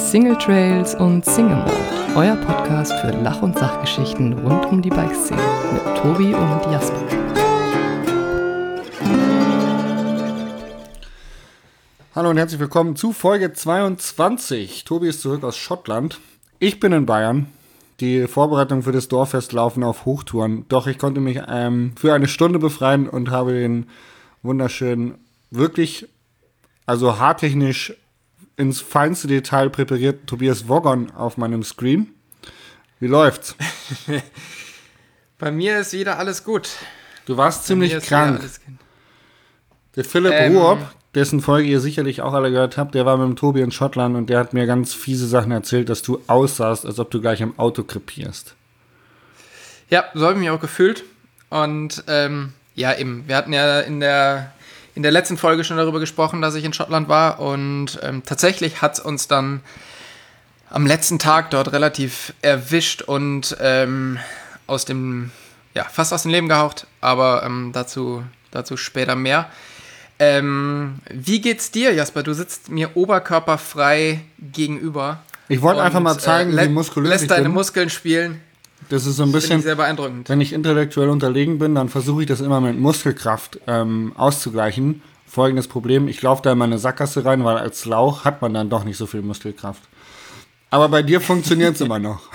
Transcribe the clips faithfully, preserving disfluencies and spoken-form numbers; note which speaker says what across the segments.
Speaker 1: Single Trails und Single Mode, euer Podcast für Lach- und Sachgeschichten rund um die Bikeszene mit Tobi und Jasper.
Speaker 2: Hallo und herzlich willkommen zu Folge zweiundzwanzig. Tobi ist zurück aus Schottland. Ich bin in Bayern. Die Vorbereitungen für das Dorffest laufen auf Hochtouren. Doch ich konnte mich ähm, für eine Stunde befreien und habe den wunderschönen, wirklich, also haartechnisch ins feinste Detail präparierten Tobias Woggon auf meinem Screen. Wie läuft's?
Speaker 3: Bei mir ist wieder alles gut.
Speaker 2: Du warst
Speaker 3: Bei
Speaker 2: ziemlich krank. Der Philipp
Speaker 3: ähm,
Speaker 2: Ruob, dessen Folge ihr sicherlich auch alle gehört habt, der war mit dem Tobi in Schottland und der hat mir ganz fiese Sachen erzählt, dass du aussahst, als ob du gleich im Auto krepierst.
Speaker 3: Ja, so habe ich mich auch gefühlt. Und ähm, ja, eben, wir hatten ja in der, in der letzten Folge schon darüber gesprochen, dass ich in Schottland war. Und ähm, tatsächlich hat es uns dann am letzten Tag dort relativ erwischt und ähm, aus dem, ja, fast aus dem Leben gehaucht. Aber ähm, dazu, dazu später mehr. Ähm, wie geht's dir, Jasper? Du sitzt mir oberkörperfrei gegenüber.
Speaker 2: Ich wollte einfach mal zeigen,
Speaker 3: äh,
Speaker 2: wie muskulös ich
Speaker 3: bin. Lässt deine
Speaker 2: bin.
Speaker 3: Muskeln spielen.
Speaker 2: Das ist so ein
Speaker 3: Das
Speaker 2: bisschen,
Speaker 3: finde ich sehr beeindruckend.
Speaker 2: wenn ich intellektuell unterlegen bin, dann versuche ich das immer mit Muskelkraft ähm, auszugleichen. Folgendes Problem, ich laufe da in meine Sackgasse rein, weil als Lauch hat man dann doch nicht so viel Muskelkraft. Aber bei dir funktioniert es immer noch.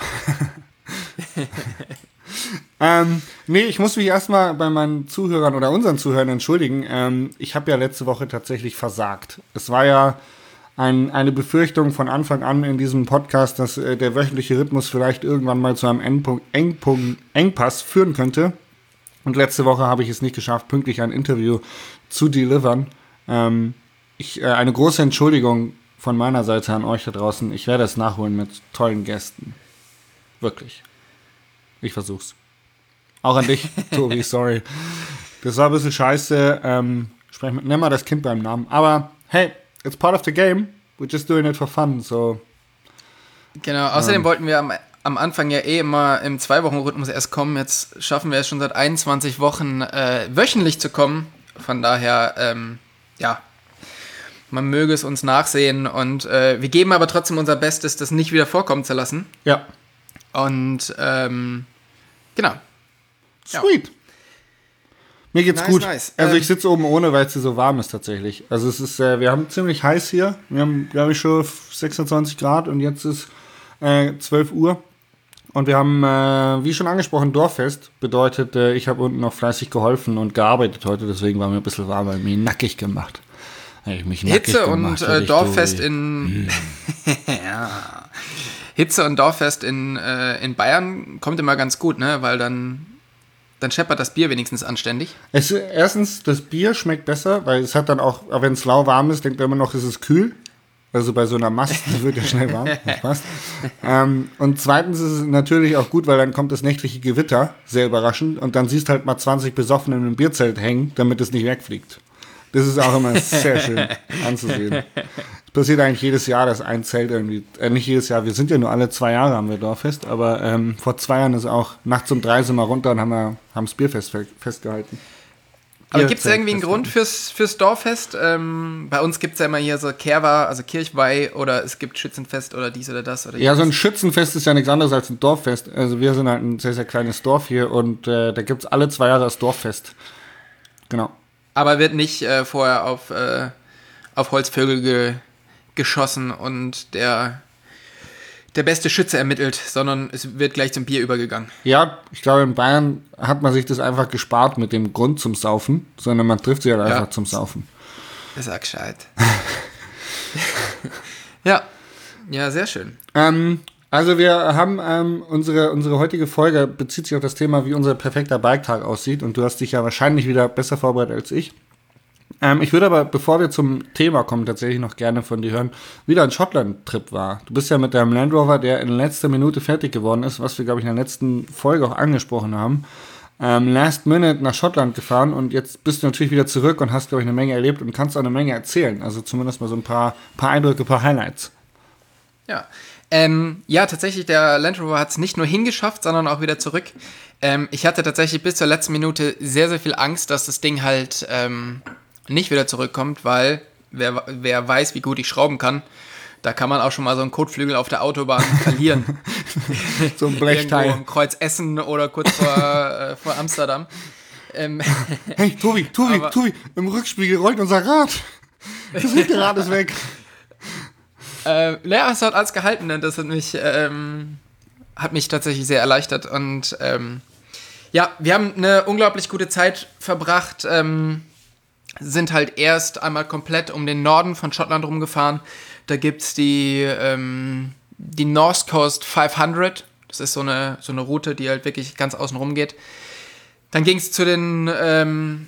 Speaker 2: ähm, nee, ich muss mich erstmal bei meinen Zuhörern oder unseren Zuhörern entschuldigen. Ähm, ich habe ja letzte Woche tatsächlich versagt. Es war ja ein, eine Befürchtung von Anfang an in diesem Podcast, dass äh, der wöchentliche Rhythmus vielleicht irgendwann mal zu einem Endpunkt, Engpunkt, Engpass führen könnte. Und letzte Woche habe ich es nicht geschafft, pünktlich ein Interview zu delivern. Ähm, ich, äh, eine große Entschuldigung von meiner Seite an euch da draußen. Ich werde es nachholen mit tollen Gästen. Wirklich. Ich versuch's. Auch an dich, Tobi, sorry. Das war ein bisschen scheiße. Ähm, sprech mit, nenn mal das Kind beim Namen. Aber hey, it's part of the game. We're just doing it for fun, so.
Speaker 3: Genau, außerdem
Speaker 2: ähm.
Speaker 3: wollten wir am, am Anfang ja eh immer im Zwei-Wochen-Rhythmus erst kommen. Jetzt schaffen wir es schon seit einundzwanzig Wochen äh, wöchentlich zu kommen. Von daher, ähm, ja, man möge es uns nachsehen. Und äh, wir geben aber trotzdem unser Bestes, das nicht wieder vorkommen zu lassen.
Speaker 2: Ja.
Speaker 3: Und, ähm, genau.
Speaker 2: Sweet. Ja. Mir geht's
Speaker 3: nice,
Speaker 2: gut.
Speaker 3: Nice.
Speaker 2: Also
Speaker 3: ähm,
Speaker 2: ich sitze oben ohne, weil es hier so warm ist tatsächlich. Also es ist, äh, wir haben ziemlich heiß hier. Wir haben, glaube ich, schon sechsundzwanzig Grad und jetzt ist äh, zwölf Uhr. Und wir haben, äh, wie schon angesprochen, Dorffest. Bedeutet, äh, ich habe unten noch fleißig geholfen und gearbeitet heute. Deswegen war mir ein bisschen warm, weil mich nackig gemacht. Ich mich nackig
Speaker 3: Hitze
Speaker 2: gemacht,
Speaker 3: und äh, Dorffest
Speaker 2: Tobi.
Speaker 3: in... ja... Hitze und Dorffest in, äh, in Bayern kommt immer ganz gut, ne? Weil dann, dann scheppert das Bier wenigstens anständig.
Speaker 2: Es, erstens, das Bier schmeckt besser, weil es hat dann auch, auch wenn es lauwarm ist, denkt man immer noch, es ist kühl. Also bei so einer Mast, die wird ja schnell warm. Spaß. Ähm, und zweitens ist es natürlich auch gut, weil dann kommt das nächtliche Gewitter, sehr überraschend. Und dann siehst halt mal zwanzig Besoffene in einem Bierzelt hängen, damit es nicht wegfliegt. Das ist auch immer sehr schön anzusehen. Es passiert eigentlich jedes Jahr, dass ein Zelt irgendwie, äh, nicht jedes Jahr, wir sind ja nur alle zwei Jahre haben wir Dorffest, aber ähm, vor zwei Jahren ist auch nachts um drei sind wir runter und haben, wir, haben das Bierfest fe- festgehalten.
Speaker 3: Aber gibt es irgendwie einen Grund fürs, fürs Dorffest? Ähm, bei uns gibt es ja immer hier so Kerwa, also Kirchweih, oder es gibt Schützenfest oder dies oder das. Oder
Speaker 2: ja, so ein Schützenfest ist ja nichts anderes als ein Dorffest. Also wir sind halt ein sehr, sehr kleines Dorf hier und äh, da gibt es alle zwei Jahre das Dorffest. Genau.
Speaker 3: Aber wird nicht äh, vorher auf, äh, auf Holzvögel ge- geschossen und der, der beste Schütze ermittelt, sondern es wird gleich zum Bier übergegangen.
Speaker 2: Ja, ich glaube, in Bayern hat man sich das einfach gespart mit dem Grund zum Saufen, sondern man trifft sich halt einfach
Speaker 3: ja.
Speaker 2: zum Saufen.
Speaker 3: Das ist auch gescheit. ja. Ja, sehr schön.
Speaker 2: Ähm, also wir haben ähm, unsere, unsere heutige Folge bezieht sich auf das Thema, wie unser perfekter Biketag aussieht. Und du hast dich ja wahrscheinlich wieder besser vorbereitet als ich. Ähm, ich würde aber, bevor wir zum Thema kommen, tatsächlich noch gerne von dir hören, wie dein Schottland-Trip war. Du bist ja mit deinem Land Rover, der in letzter Minute fertig geworden ist, was wir, glaube ich, in der letzten Folge auch angesprochen haben, ähm, last minute nach Schottland gefahren. Und jetzt bist du natürlich wieder zurück und hast, glaube ich, eine Menge erlebt und kannst auch eine Menge erzählen. Also zumindest mal so ein paar, paar Eindrücke, ein paar Highlights.
Speaker 3: Ja, ähm, ja, tatsächlich, der Land Rover hat es nicht nur hingeschafft, sondern auch wieder zurück. Ähm, ich hatte tatsächlich bis zur letzten Minute sehr, sehr viel Angst, dass das Ding halt ähm, nicht wieder zurückkommt, weil wer, wer weiß, wie gut ich schrauben kann, Da kann man auch schon mal so einen Kotflügel auf der Autobahn verlieren.
Speaker 2: So ein Blechteil.
Speaker 3: Irgendwo im Kreuz Essen oder kurz vor, äh, vor Amsterdam. Ähm,
Speaker 2: hey, Tobi, Tobi,
Speaker 3: aber,
Speaker 2: Tobi, im Rückspiegel rollt unser Rad. Das Hinterrad ist weg.
Speaker 3: Äh, naja, es hat alles gehalten und das hat mich, ähm, hat mich tatsächlich sehr erleichtert. Und ähm, ja, wir haben eine unglaublich gute Zeit verbracht. Ähm, sind halt erst einmal komplett um den Norden von Schottland rumgefahren. Da gibt es die, ähm, die North Coast fünfhundert. Das ist so eine, so eine Route, die halt wirklich ganz außen rum geht. Dann ging es zu den, ähm,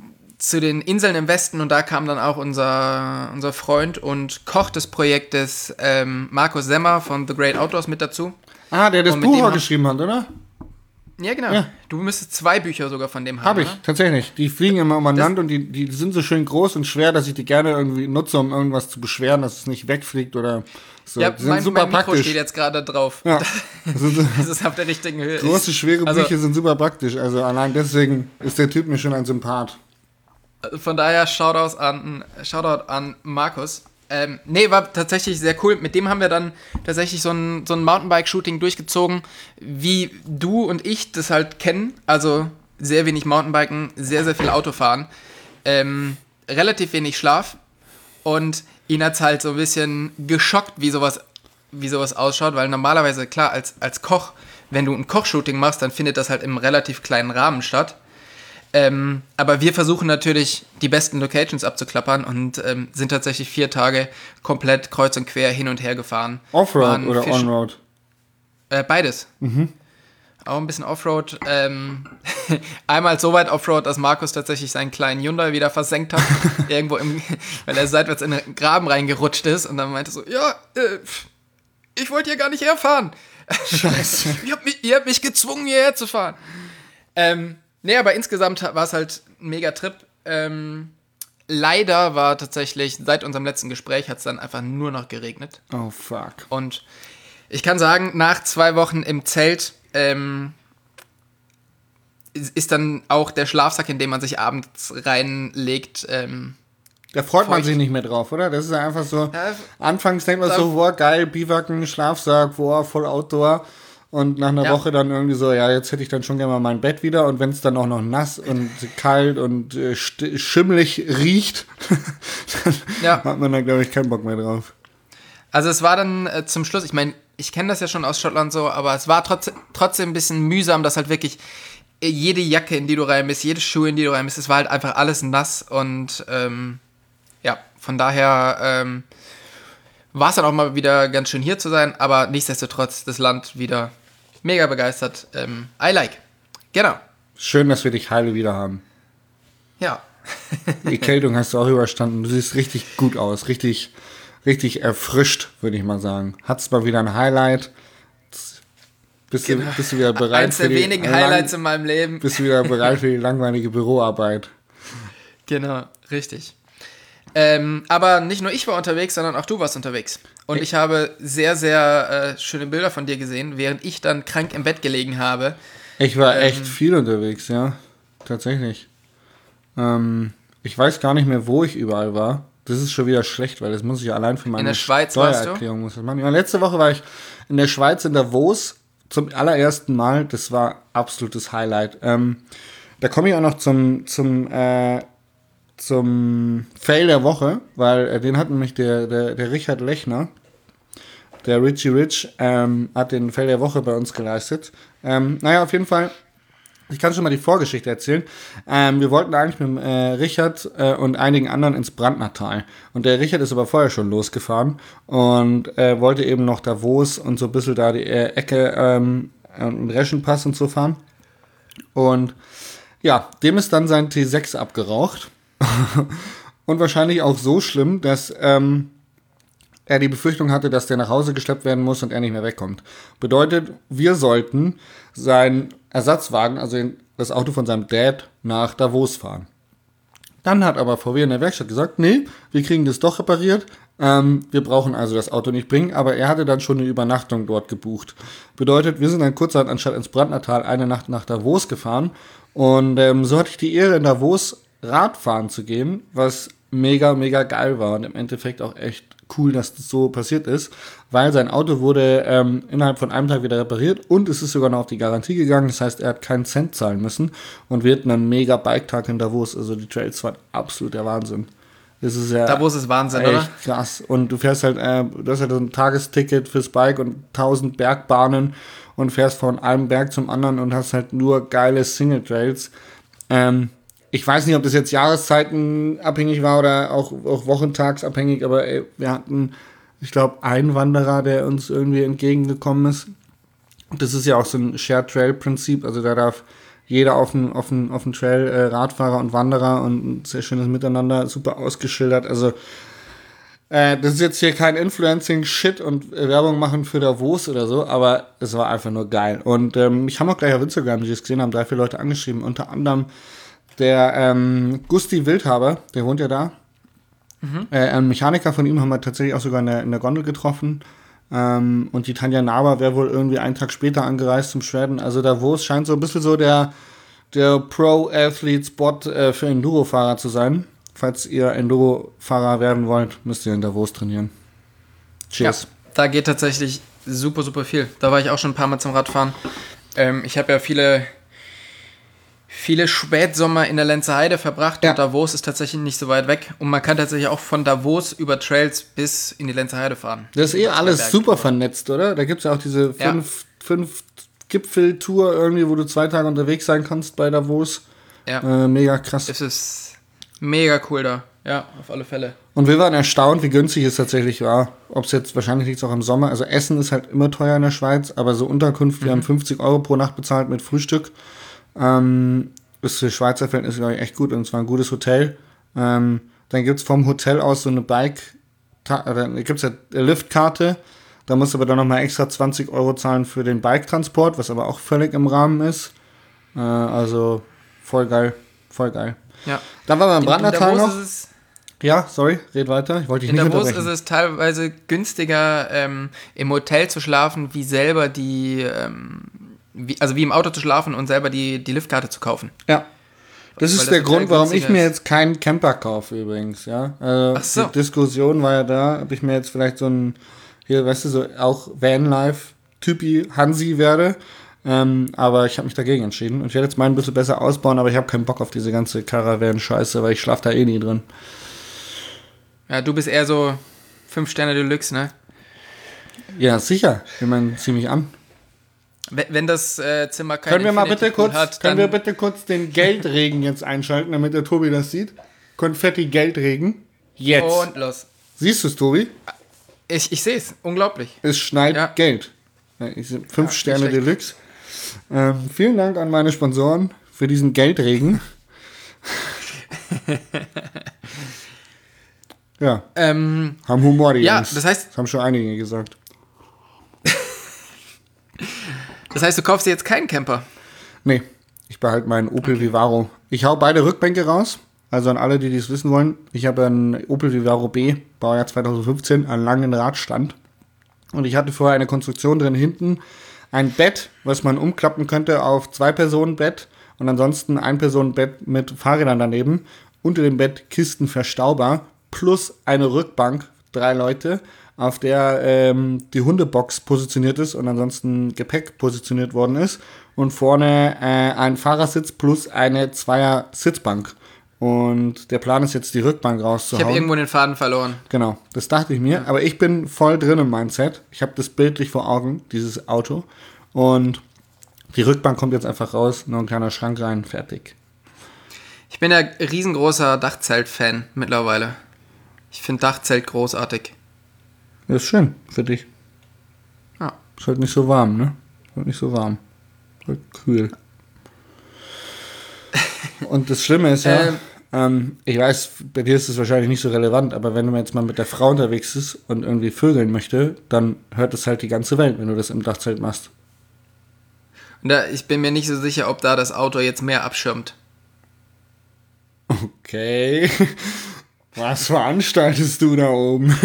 Speaker 3: zu den Inseln im Westen und da kam dann auch unser, unser Freund und Koch des Projektes, ähm, Markus Semmer von The Great Outdoors mit dazu.
Speaker 2: Ah, der das
Speaker 3: Und mit
Speaker 2: Buch
Speaker 3: dem
Speaker 2: auch
Speaker 3: haben-
Speaker 2: geschrieben hat, oder?
Speaker 3: Ja, genau.
Speaker 2: Ja.
Speaker 3: Du müsstest zwei Bücher sogar von dem haben.
Speaker 2: Habe ich,
Speaker 3: oder?
Speaker 2: tatsächlich. Die fliegen immer um ein
Speaker 3: Das-
Speaker 2: Land und die, die sind so schön groß und schwer, dass ich die gerne irgendwie nutze, um irgendwas zu beschweren, dass es nicht wegfliegt oder so.
Speaker 3: Ja,
Speaker 2: die sind
Speaker 3: mein,
Speaker 2: super
Speaker 3: mein Mikro
Speaker 2: praktisch.
Speaker 3: steht jetzt gerade drauf.
Speaker 2: Ja. Das sind so
Speaker 3: Das ist auf der richtigen Höhe.
Speaker 2: große, schwere
Speaker 3: Also-
Speaker 2: Bücher sind super praktisch. Also allein deswegen ist der Typ mir schon ein Sympath.
Speaker 3: Von daher Shoutouts an, Shoutout an Markus. Ähm, nee, war tatsächlich sehr cool. Mit dem haben wir dann tatsächlich so ein, so ein Mountainbike-Shooting durchgezogen, wie du und ich das halt kennen. Also sehr wenig Mountainbiken, sehr, sehr viel Autofahren. Ähm, relativ wenig Schlaf. Und ihn hat es halt so ein bisschen geschockt, wie sowas, wie sowas ausschaut, weil normalerweise, klar, als, als Koch, wenn du ein Kochshooting machst, dann findet das halt im relativ kleinen Rahmen statt. Ähm, aber wir versuchen natürlich, die besten Locations abzuklappern und ähm, sind tatsächlich vier Tage komplett kreuz und quer hin und her gefahren.
Speaker 2: Offroad
Speaker 3: Waren
Speaker 2: oder
Speaker 3: Fisch-
Speaker 2: Onroad?
Speaker 3: Äh, beides. Auch ein bisschen Offroad. Ähm, einmal so weit Offroad, dass Markus tatsächlich seinen kleinen Hyundai wieder versenkt hat. irgendwo im, weil er seitwärts in den Graben reingerutscht ist und dann meinte so, ja, äh, ich wollte hier gar nicht herfahren.
Speaker 2: Scheiße.
Speaker 3: ihr, habt mich, ihr habt mich gezwungen, hierher zu fahren. Ähm, nee, aber insgesamt war es halt ein mega Trip. Ähm, leider war tatsächlich, seit unserem letzten Gespräch hat es dann einfach nur noch geregnet.
Speaker 2: Oh, fuck.
Speaker 3: Und ich kann sagen, nach zwei Wochen im Zelt ähm, ist dann auch der Schlafsack, in den man sich abends reinlegt, ähm,
Speaker 2: Da freut man
Speaker 3: Feucht.
Speaker 2: sich nicht mehr drauf, oder? Das ist ja einfach so,
Speaker 3: Ja,
Speaker 2: anfangs denkt man
Speaker 3: da-
Speaker 2: so, boah, geil, Biwaken, Schlafsack, boah, voll Outdoor. Und nach einer
Speaker 3: Ja.
Speaker 2: Woche dann irgendwie so, ja, jetzt hätte ich dann schon gerne mal mein Bett wieder. Und wenn es dann auch noch nass und kalt und äh, st- schimmelig riecht, dann
Speaker 3: Ja.
Speaker 2: hat man da, glaube ich, keinen Bock mehr drauf.
Speaker 3: Also es war dann äh, zum Schluss, ich meine, ich kenne das ja schon aus Schottland so, aber es war trotz, trotzdem ein bisschen mühsam, dass halt wirklich äh, jede Jacke, in die du rein bist, jede Schuhe, in die du rein bist, es war halt einfach alles nass und ähm, ja, von daher ähm, war es dann auch mal wieder ganz schön hier zu sein, aber nichtsdestotrotz das Land wieder mega begeistert. Ähm, I like. Genau.
Speaker 2: Schön, dass wir dich heile wieder haben.
Speaker 3: Ja.
Speaker 2: Die Kältung hast du auch überstanden. Du siehst richtig gut aus. Richtig, richtig erfrischt, würde ich mal sagen. Hattest mal wieder ein Highlight. Bist,
Speaker 3: Genau.
Speaker 2: du, bist du wieder bereit
Speaker 3: Eins
Speaker 2: für
Speaker 3: der
Speaker 2: die
Speaker 3: wenigen
Speaker 2: lang-
Speaker 3: Highlights in meinem Leben.
Speaker 2: Bist du wieder bereit für die langweilige Büroarbeit?
Speaker 3: Genau, richtig. Ähm, aber nicht nur ich war unterwegs, sondern auch du warst unterwegs. Und ich habe sehr, sehr äh, schöne Bilder von dir gesehen, während ich dann krank im Bett gelegen habe.
Speaker 2: Ich war
Speaker 3: Ähm.
Speaker 2: echt viel unterwegs, ja. Tatsächlich. Ähm, ich weiß gar nicht mehr, wo ich überall war. Das ist schon wieder schlecht, weil das muss ich allein für meine
Speaker 3: der Schweiz warst du?
Speaker 2: Steuererklärung muss das machen. Ja, letzte Woche war ich in der Schweiz in Davos zum allerersten Mal. Das war absolutes Highlight. Ähm, da komme ich auch noch zum zum äh, zum Fail der Woche, weil äh, den hat nämlich der, der, der Richard Lechner, der Richie Rich, ähm, hat den Fail der Woche bei uns geleistet. Ähm, naja, auf jeden Fall, ich kann schon mal die Vorgeschichte erzählen. Ähm, wir wollten eigentlich mit dem, äh, Richard äh, und einigen anderen ins Brandnertal. Und der Richard ist aber vorher schon losgefahren und äh, wollte eben noch Davos und so ein bisschen da die äh, Ecke ähm, und Reschenpass und so fahren. Und ja, dem ist dann sein T sechs abgeraucht. Und wahrscheinlich auch so schlimm, dass ähm, er die Befürchtung hatte, dass der nach Hause geschleppt werden muss und er nicht mehr wegkommt. Bedeutet, wir sollten seinen Ersatzwagen, also den, das Auto von seinem Dad, nach Davos fahren. Dann hat aber V W in der Werkstatt gesagt, nee, wir kriegen das doch repariert. Ähm, wir brauchen also das Auto nicht bringen, aber er hatte dann schon eine Übernachtung dort gebucht. Bedeutet, wir sind dann kurzerhand anstatt ins Brandnertal eine Nacht nach Davos gefahren. Und ähm, so hatte ich die Ehre, in Davos Radfahren zu gehen, was mega, mega geil war und im Endeffekt auch echt cool, dass das so passiert ist, weil sein Auto wurde ähm, innerhalb von einem Tag wieder repariert und es ist sogar noch auf die Garantie gegangen. Das heißt, er hat keinen Cent zahlen müssen und wir hatten einen mega Bike-Tag in Davos. Also die Trails waren absolut der Wahnsinn. Das ist ja
Speaker 3: Davos ist Wahnsinn,
Speaker 2: echt
Speaker 3: oder?
Speaker 2: Krass. Und du fährst halt, äh, du hast halt so ein Tagesticket fürs Bike und tausend Bergbahnen und fährst von einem Berg zum anderen und hast halt nur geile Single-Trails. Ähm, ich weiß nicht, ob das jetzt jahreszeitenabhängig war oder auch, auch wochentagsabhängig, aber ey, wir hatten, ich glaube, einen Wanderer, der uns irgendwie entgegengekommen ist. Das ist ja auch so ein Shared-Trail-Prinzip, also da darf jeder auf dem auf dem auf dem Trail, äh, Radfahrer und Wanderer und ein sehr schönes Miteinander, super ausgeschildert. Also äh, das ist jetzt hier kein Influencing-Shit und äh, Werbung machen für Davos oder so, aber es war einfach nur geil. Und ähm, ich habe auch gleich auf Instagram, die das gesehen haben, drei, vier Leute angeschrieben, unter anderem der ähm, Gusti Wildhaber, der wohnt ja da. Mhm. Äh, ein Mechaniker von ihm haben wir tatsächlich auch sogar in der, in der Gondel getroffen. Ähm, und die Tanja Naber wäre wohl irgendwie einen Tag später angereist zum Schweden. Also Davos scheint so ein bisschen so der, der Pro-Athlete-Spot äh, für Enduro-Fahrer zu sein. Falls ihr Enduro-Fahrer werden wollt, müsst ihr in Davos trainieren. Cheers.
Speaker 3: Ja, da geht tatsächlich super, super viel. Da war ich auch schon ein paar Mal zum Radfahren. Ähm, ich habe ja viele, viele Spätsommer in der Lenzer Heide verbracht. Ja. Und Davos ist tatsächlich nicht so weit weg. Und man kann tatsächlich auch von Davos über Trails bis in die Lenzer Heide fahren.
Speaker 2: Das ist eh alles super vernetzt, oder? Da gibt es ja auch diese fünf, ja. fünf Gipfeltour irgendwie, wo du zwei Tage unterwegs sein kannst bei Davos.
Speaker 3: Ja.
Speaker 2: Äh, mega krass.
Speaker 3: Es ist mega cool da. Ja, auf alle Fälle.
Speaker 2: Und wir waren erstaunt, wie günstig es tatsächlich war. Ob es jetzt, wahrscheinlich liegt es auch im Sommer. Also Essen ist halt immer teuer in der Schweiz, aber so Unterkunft, mhm. wir haben fünfzig Euro pro Nacht bezahlt mit Frühstück. Ähm, ist für Schweizer Verhältnisse, glaube ich, echt gut. Und es war ein gutes Hotel. Ähm, dann gibt es vom Hotel aus so eine Bike, da gibt es ja eine Liftkarte. Da musst du aber dann nochmal extra zwanzig Euro zahlen für den Bike-Transport, was aber auch völlig im Rahmen ist. Äh, also voll geil, voll geil.
Speaker 3: Ja.
Speaker 2: Dann waren wir im Brandnertal noch.
Speaker 3: Es,
Speaker 2: ja, sorry, red weiter. Ich wollte dich nicht
Speaker 3: unterbrechen.
Speaker 2: unterbrechen.
Speaker 3: In Davos ist es teilweise günstiger, ähm, im Hotel zu schlafen, wie selber die, ähm, wie, also wie im Auto zu schlafen und selber die, die Liftkarte zu kaufen.
Speaker 2: Ja. Das ist der Grund, warum ich mir jetzt keinen Camper kaufe übrigens, ja. Also
Speaker 3: Ach so.
Speaker 2: Die Diskussion war ja da, ob ich mir jetzt vielleicht so ein, hier, weißt du, so auch Vanlife-Typi Hansi werde. Ähm, aber ich habe mich dagegen entschieden. Und ich werde jetzt meinen ein bisschen besser ausbauen, aber ich habe keinen Bock auf diese ganze Caravan-Scheiße, weil ich schlafe da eh nie drin.
Speaker 3: Ja, du bist eher so fünf Sterne Deluxe, ne?
Speaker 2: Ja, sicher. Ich meine, zieh mich an.
Speaker 3: Wenn, wenn das äh, Zimmer kein
Speaker 2: Können wir mal bitte kurz,
Speaker 3: hat,
Speaker 2: können wir bitte kurz den Geldregen jetzt einschalten, damit der Tobi das sieht? Konfetti Geldregen. Jetzt.
Speaker 3: Und los.
Speaker 2: Siehst du es, Tobi?
Speaker 3: Ich, ich sehe es. Unglaublich.
Speaker 2: Es schneit
Speaker 3: ja.
Speaker 2: Geld. Fünf
Speaker 3: ja,
Speaker 2: Sterne Deluxe. Ähm, vielen Dank an meine Sponsoren für diesen Geldregen. ja.
Speaker 3: Ähm,
Speaker 2: haben Humor, die
Speaker 3: Ja,
Speaker 2: Jungs.
Speaker 3: das heißt...
Speaker 2: Das haben schon einige gesagt.
Speaker 3: Das heißt, du kaufst dir jetzt keinen Camper?
Speaker 2: Nee, ich behalte meinen Opel okay. Vivaro. Ich hau beide Rückbänke raus. Also an alle, die dies wissen wollen. Ich habe einen Opel Vivaro B, Baujahr zwanzig fünfzehn, einen langen Radstand. Und ich hatte vorher eine Konstruktion drin hinten. Ein Bett, was man umklappen könnte auf Zwei-Personen-Bett. Und ansonsten ein Personen-Bett mit Fahrrädern daneben. Unter dem Bett Kisten verstaubar. Plus eine Rückbank, drei Leute, auf der ähm, die Hundebox positioniert ist und ansonsten Gepäck positioniert worden ist. Und vorne äh, ein Fahrersitz plus eine Zweier-Sitzbank. Und der Plan ist jetzt, die Rückbank rauszuhauen.
Speaker 3: Ich habe irgendwo den Faden verloren.
Speaker 2: Genau, das dachte ich mir. Aber ich bin voll drin im Mindset. Ich habe das bildlich vor Augen, dieses Auto. Und die Rückbank kommt jetzt einfach raus. Nur ein kleiner Schrank rein, fertig.
Speaker 3: Ich bin ja riesengroßer Dachzelt-Fan mittlerweile. Ich finde Dachzelt großartig.
Speaker 2: Das ist schön für dich.
Speaker 3: Ja.
Speaker 2: Ist halt nicht so warm, ne? Ist halt nicht so warm. Ist halt kühl. Und das Schlimme ist ja, ähm, ähm, ich weiß, bei dir ist es wahrscheinlich nicht so relevant, aber wenn man jetzt mal mit der Frau unterwegs ist und irgendwie vögeln möchte, dann hört es halt die ganze Welt, wenn du das im Dachzelt machst.
Speaker 3: Und da, ich bin mir nicht so sicher, ob da das Auto jetzt mehr abschirmt.
Speaker 2: Okay. Was veranstaltest du da oben?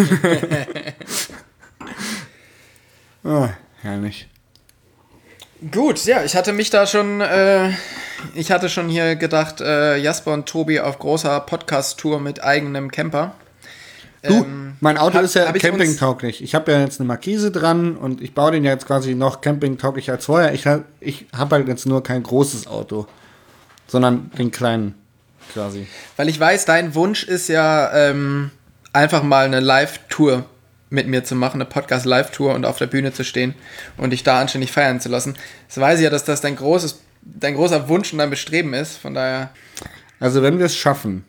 Speaker 2: Oh, herrlich.
Speaker 3: Gut, ja, ich hatte mich da schon, äh, ich hatte schon hier gedacht, äh, Jasper und Tobi auf großer Podcast-Tour mit eigenem Camper.
Speaker 2: Du,
Speaker 3: ähm,
Speaker 2: mein Auto
Speaker 3: hab-
Speaker 2: ist ja
Speaker 3: hab ich uns-
Speaker 2: campingtauglich. Ich habe ja jetzt eine Markise dran und ich baue den ja jetzt quasi noch campingtauglicher als vorher. Ich, hab- ich habe halt jetzt nur kein großes Auto, sondern den kleinen quasi.
Speaker 3: Weil ich weiß, dein Wunsch ist ja ähm, einfach mal eine Live-Tour mit mir zu machen, eine Podcast-Live-Tour und auf der Bühne zu stehen und dich da anständig feiern zu lassen. Das weiß ich ja, dass das dein großes, dein großer Wunsch und dein Bestreben ist. Von daher.
Speaker 2: Also wenn wir es schaffen,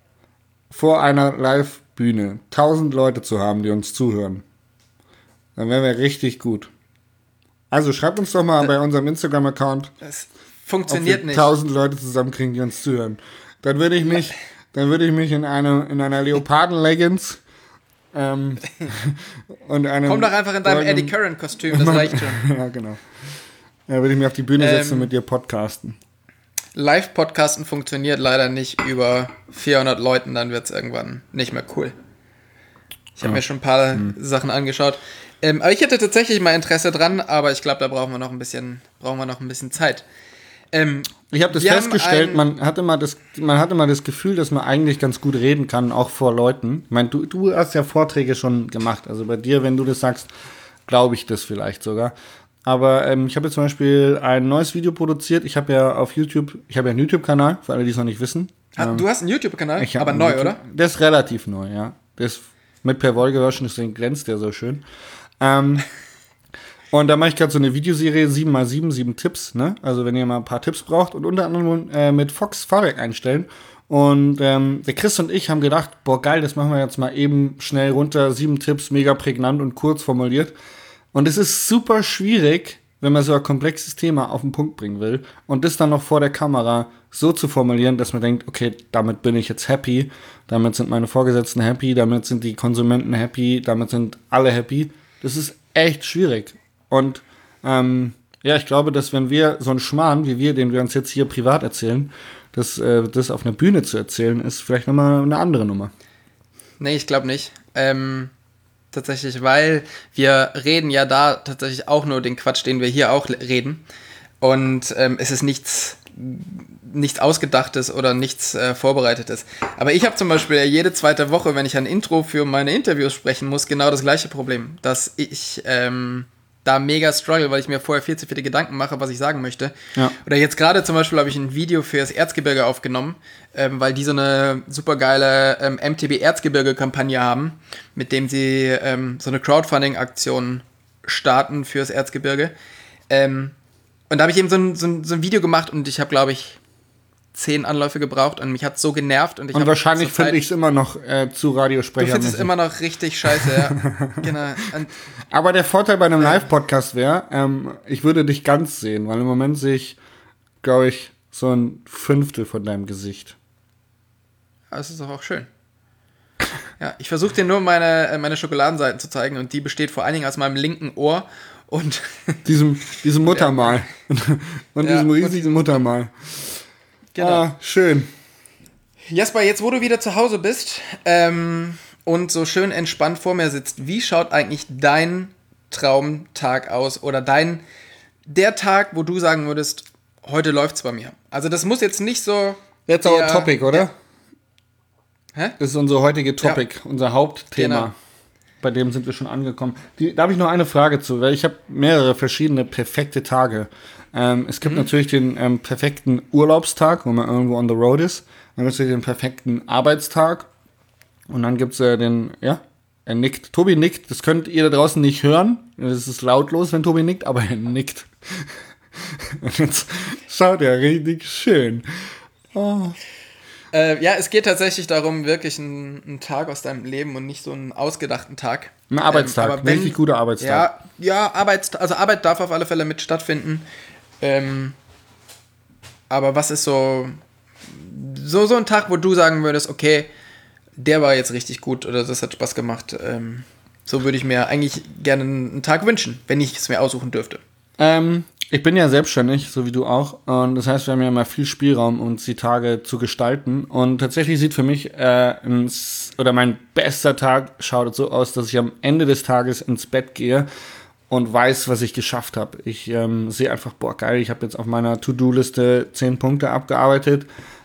Speaker 2: vor einer Live-Bühne tausend Leute zu haben, die uns zuhören, dann wären wir richtig gut. Also schreibt uns doch mal bei unserem Instagram-Account,
Speaker 3: Das
Speaker 2: ob
Speaker 3: funktioniert
Speaker 2: wir
Speaker 3: nicht.
Speaker 2: tausend Leute zusammenkriegen, die uns zuhören. Dann würde ich mich, dann würde ich mich in eine in einer Leoparden-Leggings ähm, und einem
Speaker 3: Komm doch einfach in deinem
Speaker 2: goldenen-
Speaker 3: Eddie Curran-Kostüm, das reicht schon.
Speaker 2: Ja, genau. Da würde ich mich auf die Bühne setzen
Speaker 3: Ähm,
Speaker 2: und mit dir podcasten.
Speaker 3: Live-Podcasten funktioniert leider nicht über vierhundert Leuten, dann wird es irgendwann nicht mehr cool. Ich habe mir schon ein paar Sachen angeschaut. Ähm, aber ich hätte tatsächlich mal Interesse dran, aber ich glaube, da brauchen wir noch ein bisschen, brauchen wir noch ein bisschen Zeit. Ähm,
Speaker 2: Ich habe das
Speaker 3: wir haben
Speaker 2: festgestellt,
Speaker 3: ein-
Speaker 2: man hat, immer das, man hat immer das Gefühl, dass man eigentlich ganz gut reden kann, auch vor Leuten. Ich meine, du, du hast ja Vorträge schon gemacht. Also bei dir, wenn du das sagst, glaube ich das vielleicht sogar. Aber ähm, ich habe jetzt zum Beispiel ein neues Video produziert. Ich habe ja auf YouTube, ich habe ja einen YouTube-Kanal, für alle, die es noch nicht wissen.
Speaker 3: Ah, du hast einen YouTube-Kanal,
Speaker 2: Ich hab
Speaker 3: aber
Speaker 2: einen
Speaker 3: neu,
Speaker 2: YouTube-
Speaker 3: oder?
Speaker 2: Der ist relativ neu, ja. Der ist mit Per Woll gewaschen, deswegen glänzt der so schön. Ähm, und da mache ich gerade so eine Videoserie, sieben mal sieben, sieben Tipps, ne? Also wenn ihr mal ein paar Tipps braucht und unter anderem äh, mit Fox Fahrwerk einstellen. Und ähm, der Chris und ich haben gedacht, boah geil, das machen wir jetzt mal eben schnell runter, sieben Tipps, mega prägnant und kurz formuliert. Und es ist super schwierig, wenn man so ein komplexes Thema auf den Punkt bringen will und das dann noch vor der Kamera so zu formulieren, dass man denkt, okay, damit bin ich jetzt happy, damit sind meine Vorgesetzten happy, damit sind die Konsumenten happy, damit sind alle happy. Das ist echt schwierig. Und ähm, ja, ich glaube, dass wenn wir so einen Schmarrn, wie wir, den wir uns jetzt hier privat erzählen, dass äh, das auf einer Bühne zu erzählen, ist vielleicht nochmal eine andere Nummer.
Speaker 3: Nee, ich glaube nicht. Ähm, tatsächlich, weil wir reden ja da tatsächlich auch nur den Quatsch, den wir hier auch le- reden. Und ähm, es ist nichts, nichts Ausgedachtes oder nichts äh, Vorbereitetes. Aber ich habe zum Beispiel jede zweite Woche, wenn ich ein Intro für meine Interviews sprechen muss, genau das gleiche Problem. Dass ich ähm, da mega struggle, weil ich mir vorher viel zu viele Gedanken mache, was ich sagen möchte.
Speaker 2: Ja.
Speaker 3: Oder jetzt gerade zum Beispiel habe ich ein Video für das Erzgebirge aufgenommen, ähm, weil die so eine super geile ähm, M T B Erzgebirge-Kampagne haben, mit dem sie ähm, so eine Crowdfunding-Aktion starten fürs Erzgebirge. Ähm, und da habe ich eben so ein, so, ein, so ein Video gemacht und ich habe, glaube ich, zehn Anläufe gebraucht und mich hat so genervt. Und, ich
Speaker 2: Und
Speaker 3: hab
Speaker 2: wahrscheinlich
Speaker 3: zur Zeit-
Speaker 2: finde ich es immer noch äh, zu
Speaker 3: Du
Speaker 2: Radiosprecher.
Speaker 3: findest es immer noch richtig scheiße, ja. Genau. Und
Speaker 2: Aber der Vorteil bei einem Live-Podcast wäre, ähm, ich würde dich ganz sehen, weil im Moment sehe ich, glaube ich, so ein Fünftel von deinem Gesicht.
Speaker 3: das ist doch auch schön. Ja, ich versuche dir nur meine, äh, meine Schokoladenseiten zu zeigen und die besteht vor allen Dingen aus meinem linken Ohr und
Speaker 2: Diesem, diesem Muttermal. Und
Speaker 3: Ja,
Speaker 2: diesem
Speaker 3: und
Speaker 2: riesigen Muttermal.
Speaker 3: genau.
Speaker 2: Ah, schön.
Speaker 3: Jasper, jetzt wo du wieder zu Hause bist ähm, und so schön entspannt vor mir sitzt, wie schaut eigentlich dein Traumtag aus oder dein, der Tag, wo du sagen würdest, heute läuft's bei mir? Also das muss jetzt nicht so...
Speaker 2: Jetzt our
Speaker 3: der-
Speaker 2: Topic, oder?
Speaker 3: Ja. Hä?
Speaker 2: Das ist unser heutige Topic, unser Hauptthema.
Speaker 3: Genau.
Speaker 2: Bei dem sind wir schon angekommen. Die, da habe ich noch eine Frage zu, weil ich habe mehrere verschiedene perfekte Tage. Ähm, es gibt natürlich den ähm, perfekten Urlaubstag, wo man irgendwo on the road ist. Dann gibt es den perfekten Arbeitstag. Und dann gibt es äh, den, ja, er nickt. Tobi nickt, das könnt ihr da draußen nicht hören. Es ist lautlos, wenn Tobi nickt, aber er nickt. Und jetzt schaut er richtig schön. Oh.
Speaker 3: Äh, ja, es geht tatsächlich darum, wirklich einen, einen Tag aus deinem Leben und nicht so einen ausgedachten Tag.
Speaker 2: Ein Arbeitstag,
Speaker 3: Ähm, aber
Speaker 2: ein
Speaker 3: wenn-
Speaker 2: richtig guter Arbeitstag.
Speaker 3: Ja, ja, Arbeits, also Arbeit darf auf alle Fälle mit stattfinden. Ähm, aber was ist so, so, so ein Tag, wo du sagen würdest, okay, der war jetzt richtig gut oder das hat Spaß gemacht. Ähm, so würde ich mir eigentlich gerne einen Tag wünschen, wenn ich es mir aussuchen dürfte.
Speaker 2: Ähm, ich bin ja selbstständig, so wie du auch. Und das heißt, wir haben ja immer viel Spielraum, uns die Tage zu gestalten. Und tatsächlich sieht für mich, äh, ins, oder mein bester Tag schaut so aus, dass ich am Ende des Tages ins Bett gehe und weiß, was ich geschafft habe. Ich ähm, sehe einfach, boah, geil, ich habe jetzt auf meiner To-Do-Liste zehn Punkte abgearbeitet.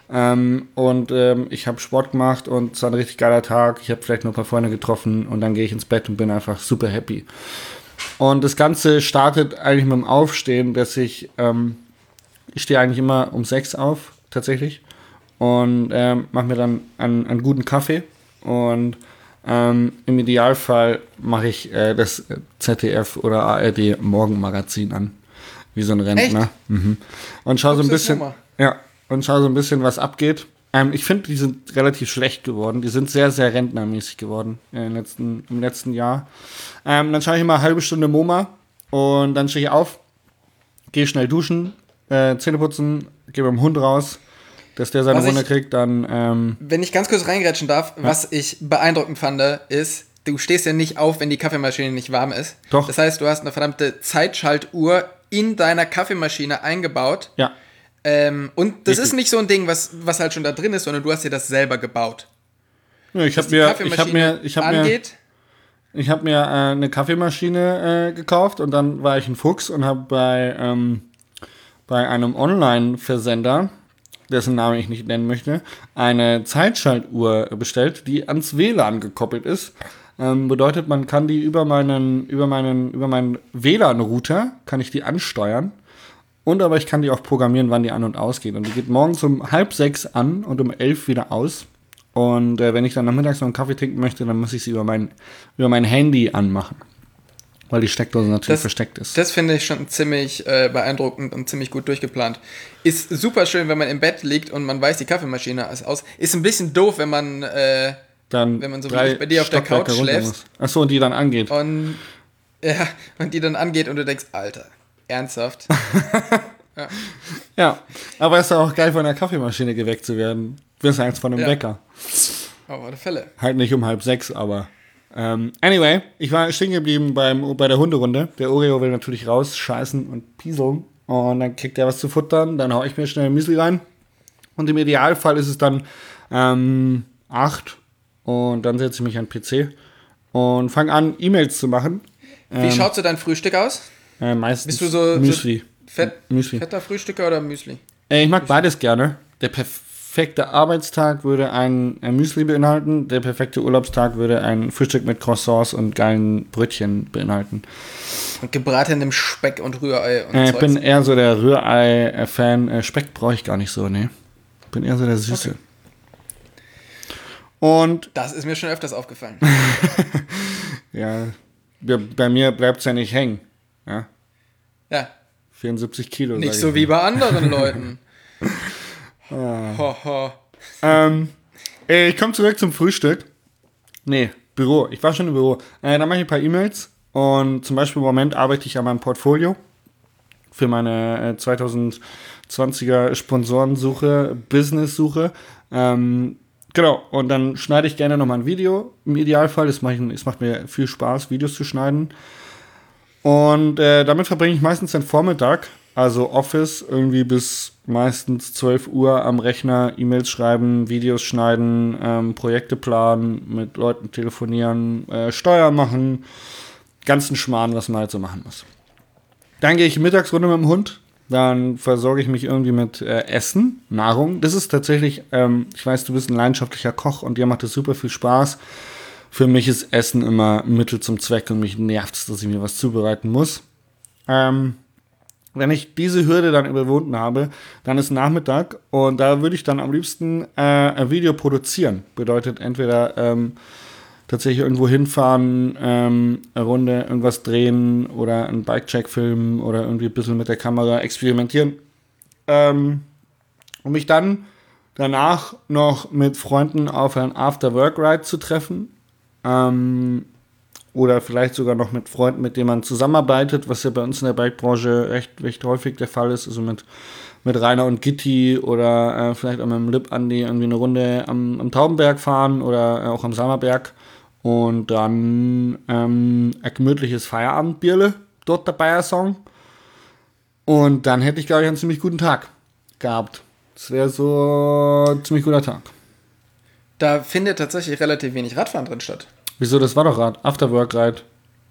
Speaker 2: Ähm, und ähm, ich habe Sport gemacht und es war ein richtig geiler Tag. Ich habe vielleicht noch ein paar Freunde getroffen und dann gehe ich ins Bett und bin einfach super happy. Und das Ganze startet eigentlich mit dem Aufstehen, dass ich, ähm, ich stehe eigentlich immer um sechs auf, tatsächlich. Und ähm, mache mir dann einen, einen guten Kaffee. Und ähm, im Idealfall mache ich äh, das Z D F oder A R D Morgenmagazin an. Wie so ein Rentner. Mhm. Und schau so ein bisschen, ja, und schau so ein bisschen, was abgeht. Ähm, ich finde, die sind relativ schlecht geworden. Die sind sehr, sehr rentnermäßig geworden äh, im, letzten, im letzten Jahr. Ähm, dann schaue ich immer eine halbe Stunde MoMA und dann stehe ich auf, gehe schnell duschen, äh, Zähne putzen, gehe mit dem Hund raus, dass der seine Runde kriegt, dann... Ähm,
Speaker 3: wenn ich ganz kurz reingrätschen darf, ja. Was ich beeindruckend fand, ist, du stehst ja nicht auf, wenn die Kaffeemaschine nicht warm ist.
Speaker 2: Doch.
Speaker 3: Das heißt, du hast eine verdammte Zeitschaltuhr in deiner Kaffeemaschine eingebaut.
Speaker 2: Ja.
Speaker 3: Ähm, und das
Speaker 2: Richtig.
Speaker 3: ist nicht so ein Ding, was, was halt schon da drin ist, sondern du hast dir das selber gebaut.
Speaker 2: Ja, ich habe mir, ich habe mir, ich habe mir, ich habe mir äh, eine Kaffeemaschine äh, gekauft und dann war ich ein Fuchs und habe bei ähm, bei einem Online-Versender, dessen Namen ich nicht nennen möchte, eine Zeitschaltuhr bestellt, die ans W L A N gekoppelt ist. Ähm, bedeutet, man kann die über meinen, über meinen, über meinen W L A N-Router kann ich die ansteuern. Und aber ich kann die auch programmieren, wann die an- und ausgeht. Und die geht morgens um halb sechs an und um elf wieder aus. Und äh, wenn ich dann nachmittags noch einen Kaffee trinken möchte, dann muss ich sie über mein, über mein Handy anmachen. Weil die Steckdose natürlich
Speaker 3: das,
Speaker 2: versteckt ist.
Speaker 3: Das finde ich schon ziemlich äh, beeindruckend und ziemlich gut durchgeplant. Ist super schön, wenn man im Bett liegt und man weiß, die Kaffeemaschine ist aus. Ist ein bisschen doof, wenn man, äh,
Speaker 2: dann
Speaker 3: wenn man so wie ich bei dir auf der Couch schläft.
Speaker 2: Achso, und die dann angeht.
Speaker 3: Und, ja, und die dann angeht und du denkst, Alter, ernsthaft?
Speaker 2: ja. ja, aber es ist auch geil, von der Kaffeemaschine geweckt zu werden. Wirst eins von einem
Speaker 3: ja.
Speaker 2: Wecker.
Speaker 3: Auf alle Fälle.
Speaker 2: Halt nicht um halb sechs, aber... Ähm, anyway, ich war stehen geblieben beim, bei der Hunderunde. Der Oreo will natürlich raus, scheißen und pieseln. Und dann kriegt er was zu futtern. Dann hau ich mir schnell ein Müsli rein. Und im Idealfall ist es dann ähm, acht. Und dann setze ich mich an den P C und fange an, E-Mails zu machen.
Speaker 3: Wie ähm, schaut so dein Frühstück aus?
Speaker 2: Äh, meistens
Speaker 3: Bist du so,
Speaker 2: Müsli.
Speaker 3: So fett,
Speaker 2: Müsli.
Speaker 3: Fetter Frühstücker oder Müsli?
Speaker 2: Äh, ich mag Müsli. Beides gerne. Der perfekte Arbeitstag würde ein, ein Müsli beinhalten. Der perfekte Urlaubstag würde ein Frühstück mit Croissants und geilen Brötchen beinhalten.
Speaker 3: Und gebratenem Speck und Rührei und
Speaker 2: äh, Ich bin eher so der Rührei-Fan. Äh, Speck brauche ich gar nicht so, ne. Ich bin eher so der Süße. Okay. Und
Speaker 3: das ist mir schon öfters aufgefallen.
Speaker 2: ja, bei mir bleibt es ja nicht hängen. Ja.
Speaker 3: Ja.
Speaker 2: vierundsiebzig Kilo.
Speaker 3: Nicht so wie bei anderen Leuten.
Speaker 2: ah.
Speaker 3: ho, ho.
Speaker 2: Ähm, ich komme zurück zum Frühstück. Nee, Büro. Ich war schon im Büro. Äh, dann mache ich ein paar E-Mails. Und zum Beispiel im Moment arbeite ich an meinem Portfolio für meine äh, zwanzig zwanziger Sponsorensuche, Business-Suche. Ähm, Genau, und dann schneide ich gerne nochmal ein Video. Im Idealfall, es macht, es macht mir viel Spaß, Videos zu schneiden. Und äh, damit verbringe ich meistens den Vormittag, also Office, irgendwie bis meistens zwölf Uhr am Rechner, E-Mails schreiben, Videos schneiden, ähm, Projekte planen, mit Leuten telefonieren, äh, Steuer machen, ganzen Schmarrn, was man halt so machen muss. Dann gehe ich Mittagsrunde mit dem Hund. Dann versorge ich mich irgendwie mit äh, Essen, Nahrung. Das ist tatsächlich, ähm, ich weiß, du bist ein leidenschaftlicher Koch und dir macht das super viel Spaß. Für mich ist Essen immer Mittel zum Zweck und mich nervt es, dass ich mir was zubereiten muss. Ähm, wenn ich diese Hürde dann überwunden habe, dann ist Nachmittag und da würde ich dann am liebsten äh, ein Video produzieren. Bedeutet entweder ähm, tatsächlich irgendwo hinfahren, ähm, eine Runde irgendwas drehen oder einen Bike-Check filmen oder irgendwie ein bisschen mit der Kamera experimentieren. Ähm, um mich dann danach noch mit Freunden auf ein After-Work-Ride zu treffen. Ähm, oder vielleicht sogar noch mit Freunden, mit denen man zusammenarbeitet, was ja bei uns in der Bike-Branche recht, recht häufig der Fall ist. Also mit, mit Rainer und Gitti oder äh, vielleicht auch mit dem Lip Andi irgendwie eine Runde am, am Taubenberg fahren oder äh, auch am Sammerberg. Und dann ähm, ein gemütliches Feierabendbierle dort dabei Song. Und dann hätte ich, glaube ich, einen ziemlich guten Tag gehabt. Das wäre so ein ziemlich guter Tag.
Speaker 3: Da findet tatsächlich relativ wenig Radfahren drin statt.
Speaker 2: Wieso? Das war doch Rad. Afterwork-Ride.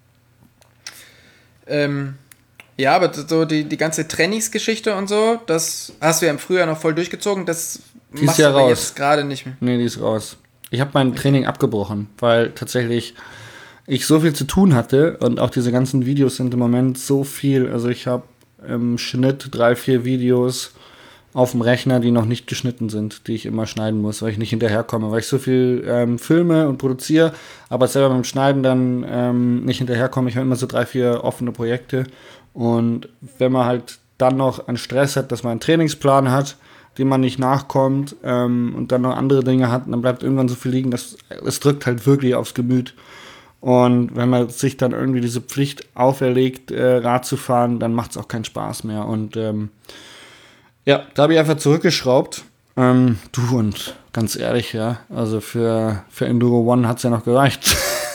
Speaker 3: Ähm, ja, aber so die, die ganze Trainingsgeschichte und so, das hast du ja im Frühjahr noch voll durchgezogen. Das
Speaker 2: Die ist ja raus.
Speaker 3: Jetzt gerade nicht mehr.
Speaker 2: Nee, die ist raus. Ich habe mein Training abgebrochen, weil tatsächlich ich so viel zu tun hatte und auch diese ganzen Videos sind im Moment so viel. Also ich habe im Schnitt drei, vier Videos auf dem Rechner, die noch nicht geschnitten sind, die ich immer schneiden muss, weil ich nicht hinterherkomme, weil ich so viel ähm, filme und produziere, aber selber beim Schneiden dann ähm, nicht hinterherkomme. Ich habe immer so drei, vier offene Projekte und wenn man halt dann noch einen Stress hat, dass man einen Trainingsplan hat, dem man nicht nachkommt ähm, und dann noch andere Dinge hat, dann bleibt irgendwann so viel liegen, dass es drückt halt wirklich aufs Gemüt. Und wenn man sich dann irgendwie diese Pflicht auferlegt, äh, Rad zu fahren, dann macht es auch keinen Spaß mehr. Und ähm, ja, da habe ich einfach zurückgeschraubt. Ähm, du und ganz ehrlich, ja, also für, für Enduro One hat es ja noch gereicht.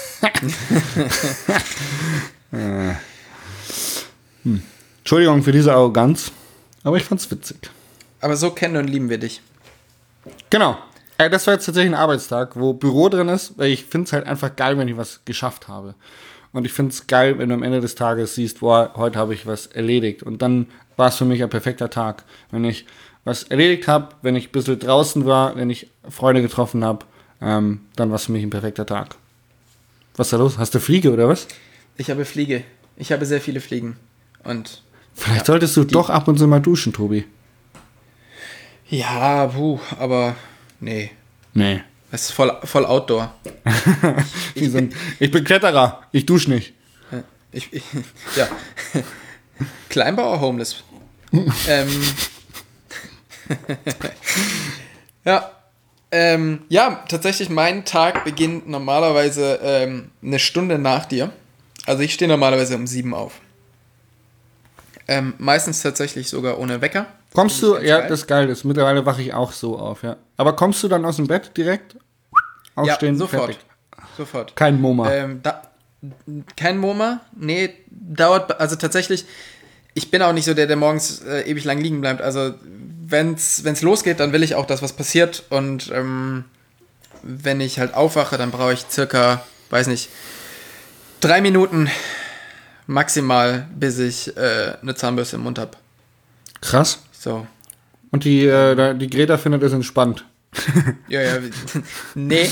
Speaker 2: äh. hm. Entschuldigung für diese Arroganz, aber ich fand's witzig.
Speaker 3: Aber so kennen und lieben wir dich.
Speaker 2: Genau. Äh, das war jetzt tatsächlich ein Arbeitstag, wo Büro drin ist, weil ich finde es halt einfach geil, wenn ich was geschafft habe. Und ich finde es geil, wenn du am Ende des Tages siehst, boah, heute habe ich was erledigt. Und dann war es für mich ein perfekter Tag. Wenn ich was erledigt habe, wenn ich ein bisschen draußen war, wenn ich Freunde getroffen habe, ähm, dann war es für mich ein perfekter Tag. Was ist da los? Hast du Fliege oder was?
Speaker 3: Ich habe Fliege. Ich habe sehr viele Fliegen. Und
Speaker 2: Vielleicht
Speaker 3: ja,
Speaker 2: solltest du doch ab und zu mal duschen, Tobi.
Speaker 3: Ja, puh, aber nee.
Speaker 2: Nee.
Speaker 3: Es ist voll, voll Outdoor.
Speaker 2: ich, bin, ich bin Kletterer, ich dusche nicht.
Speaker 3: Ich, ich, ja. Kleinbauer Homeless. ähm. ja. Ähm, ja, tatsächlich, mein Tag beginnt normalerweise ähm, eine Stunde nach dir. Also ich stehe normalerweise um sieben auf. Ähm, meistens tatsächlich sogar ohne Wecker.
Speaker 2: Kommst du, ja,
Speaker 3: geil.
Speaker 2: das ist geil. Das, mittlerweile wache ich auch so auf, ja. Aber kommst du dann aus dem Bett direkt? Aufstehen,
Speaker 3: ja, sofort.
Speaker 2: fertig.
Speaker 3: Sofort.
Speaker 2: Kein MoMA.
Speaker 3: Ähm, da, kein MoMA? Nee, dauert, also tatsächlich, ich bin auch nicht so der, der morgens äh, ewig lang liegen bleibt. Also wenn's, wenn's losgeht, dann will ich auch, dass was passiert. Und ähm, wenn ich halt aufwache, dann brauche ich circa, weiß nicht, drei Minuten maximal, bis ich äh, eine Zahnbürste im Mund habe.
Speaker 2: Krass.
Speaker 3: So.
Speaker 2: Und die, äh, die Greta findet es entspannt.
Speaker 3: Ja, ja, nee.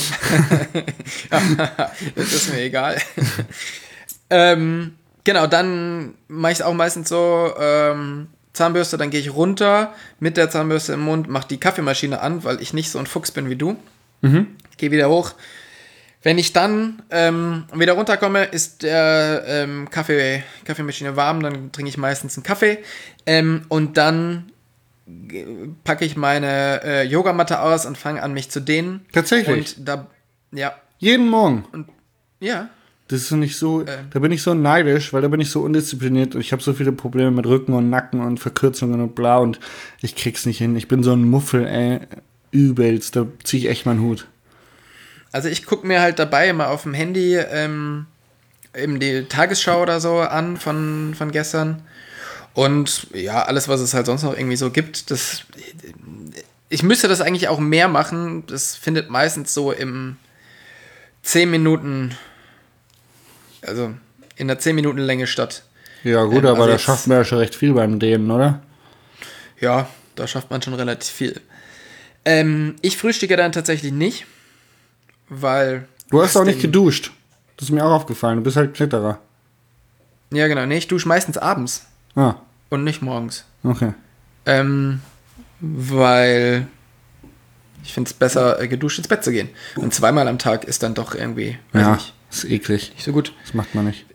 Speaker 3: Das ist mir egal. ähm, genau, dann mache ich es auch meistens so, ähm, Zahnbürste, dann gehe ich runter mit der Zahnbürste im Mund, mache die Kaffeemaschine an, weil ich nicht so ein Fuchs bin wie du.
Speaker 2: Mhm.
Speaker 3: Gehe wieder hoch. Wenn ich dann ähm, wieder runterkomme, ist der ähm, Kaffee, Kaffeemaschine warm, dann trinke ich meistens einen Kaffee ähm, und dann packe ich meine äh, Yogamatte aus und fange an, mich zu dehnen.
Speaker 2: Tatsächlich?
Speaker 3: Und da, ja.
Speaker 2: Jeden Morgen?
Speaker 3: Und, ja.
Speaker 2: Das ist nicht so,
Speaker 3: Ähm.
Speaker 2: da bin ich so neidisch, weil da bin ich so undiszipliniert und ich habe so viele Probleme mit Rücken und Nacken und Verkürzungen und bla und ich krieg's nicht hin. Ich bin so ein Muffel, ey, übelst, da ziehe ich echt meinen Hut.
Speaker 3: Also ich gucke mir halt dabei immer auf dem Handy ähm, eben die Tagesschau oder so an von, von gestern. Und ja, alles, was es halt sonst noch irgendwie so gibt, das. Ich müsste das eigentlich auch mehr machen. Das findet meistens so im zehn Minuten, also in der zehn Minuten Länge statt.
Speaker 2: Ja, gut,
Speaker 3: ähm,
Speaker 2: aber
Speaker 3: also
Speaker 2: da
Speaker 3: jetzt,
Speaker 2: schafft man ja schon recht viel beim Dehnen, oder?
Speaker 3: Ja, da schafft man schon relativ viel. Ähm, ich frühstücke dann tatsächlich nicht, weil.
Speaker 2: Du hast auch nicht
Speaker 3: denn,
Speaker 2: geduscht. Das ist mir auch aufgefallen. Du bist halt Kletterer.
Speaker 3: Ja, genau. Nee, ich dusche meistens abends.
Speaker 2: Ah,
Speaker 3: Und nicht morgens.
Speaker 2: okay.
Speaker 3: Ähm, weil ich finde es besser, äh, geduscht ins Bett zu gehen. Und zweimal am Tag ist dann doch irgendwie, weiß
Speaker 2: Ja,
Speaker 3: nicht,
Speaker 2: ist eklig.
Speaker 3: nicht so gut.
Speaker 2: Das macht man nicht.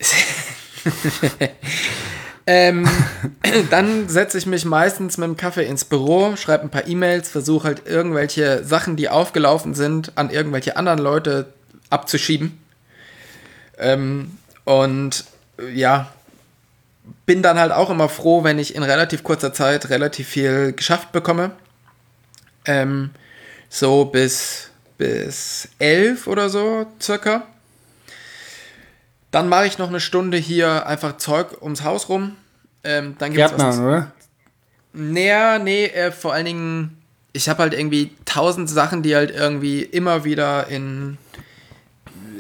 Speaker 3: ähm, dann setze ich mich meistens mit dem Kaffee ins Büro, schreibe ein paar E-Mails, versuche halt irgendwelche Sachen, die aufgelaufen sind, an irgendwelche anderen Leute abzuschieben. Ähm, und ja, bin dann halt auch immer froh, wenn ich in relativ kurzer Zeit relativ viel geschafft bekomme. Ähm, so bis, bis elf oder so circa. Dann mache ich noch eine Stunde hier einfach Zeug ums Haus rum. Ähm, dann gibt's
Speaker 2: Gärtner,
Speaker 3: was.
Speaker 2: oder?
Speaker 3: Naja, nee, äh, vor allen Dingen, ich habe halt irgendwie tausend Sachen, die halt irgendwie immer wieder in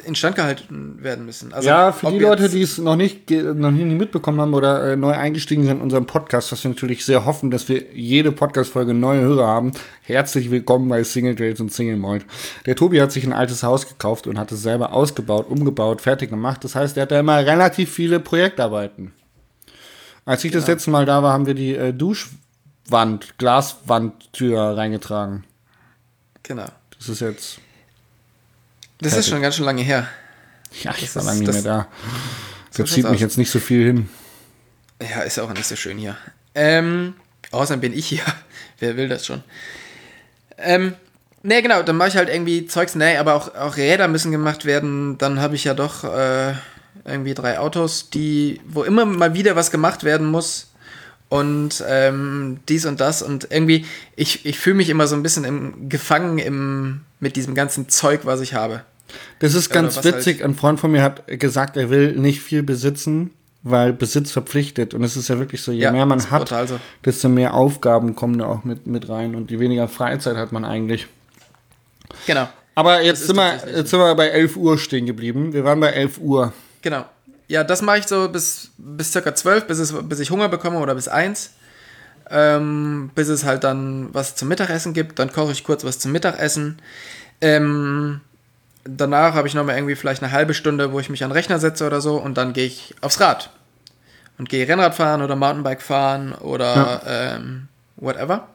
Speaker 3: instand gehalten werden müssen. Also,
Speaker 2: ja, für die Leute,
Speaker 3: jetzt-
Speaker 2: die es noch nicht, ge- noch nie mitbekommen haben oder äh, neu eingestiegen sind in unserem Podcast, was wir natürlich sehr hoffen, dass wir jede Podcast-Folge neue Hörer haben. Herzlich willkommen bei Single Trails und Single Malt. Der Tobi hat sich ein altes Haus gekauft und hat es selber ausgebaut, umgebaut, fertig gemacht. Das heißt, er hat da immer relativ viele Projektarbeiten. Als ich das letzte Mal da war, haben wir die äh, Duschwand, Glaswandtür reingetragen.
Speaker 3: Genau.
Speaker 2: Das ist jetzt...
Speaker 3: Das
Speaker 2: Fertig.
Speaker 3: ist schon ganz schön lange her.
Speaker 2: Ja, ich
Speaker 3: Das
Speaker 2: war
Speaker 3: ist-
Speaker 2: lange nicht
Speaker 3: das-
Speaker 2: mehr da.
Speaker 3: so
Speaker 2: Da zieht
Speaker 3: schaut's
Speaker 2: mich
Speaker 3: aus.
Speaker 2: jetzt nicht so viel hin.
Speaker 3: Ja, ist auch nicht so schön hier. Ähm, außerdem bin ich hier. Wer will das schon? Ähm, ne, genau, dann mache ich halt irgendwie Zeugs. Ne, aber auch, auch Räder müssen gemacht werden. Dann habe ich ja doch äh, irgendwie drei Autos, die, wo immer mal wieder was gemacht werden muss. Und ähm, dies und das. Und irgendwie, ich, ich fühle mich immer so ein bisschen im, gefangen im, mit diesem ganzen Zeug, was ich habe.
Speaker 2: Das ist
Speaker 3: Ja,
Speaker 2: ganz
Speaker 3: oder was
Speaker 2: witzig.
Speaker 3: halt-
Speaker 2: Ein Freund von mir hat gesagt, er will nicht viel besitzen, weil Besitz verpflichtet. Und es ist ja wirklich so, je
Speaker 3: Ja,
Speaker 2: mehr man
Speaker 3: ist
Speaker 2: hat,
Speaker 3: total so.
Speaker 2: desto mehr Aufgaben kommen da auch mit, mit rein. Und je weniger Freizeit hat man eigentlich.
Speaker 3: Genau.
Speaker 2: Aber jetzt
Speaker 3: ist
Speaker 2: sind, wir,
Speaker 3: tatsächlich
Speaker 2: jetzt sind wir bei elf Uhr stehen geblieben. Wir waren bei elf Uhr.
Speaker 3: Genau. Ja, das mache ich so bis, bis circa zwölf, bis, es, bis ich Hunger bekomme oder bis eins. Ähm, bis es halt dann was zum Mittagessen gibt. Dann koche ich kurz was zum Mittagessen. Ähm, danach habe ich nochmal irgendwie vielleicht eine halbe Stunde, wo ich mich an den Rechner setze oder so. Und dann gehe ich aufs Rad. Und gehe Rennrad fahren oder Mountainbike fahren oder ähm, whatever.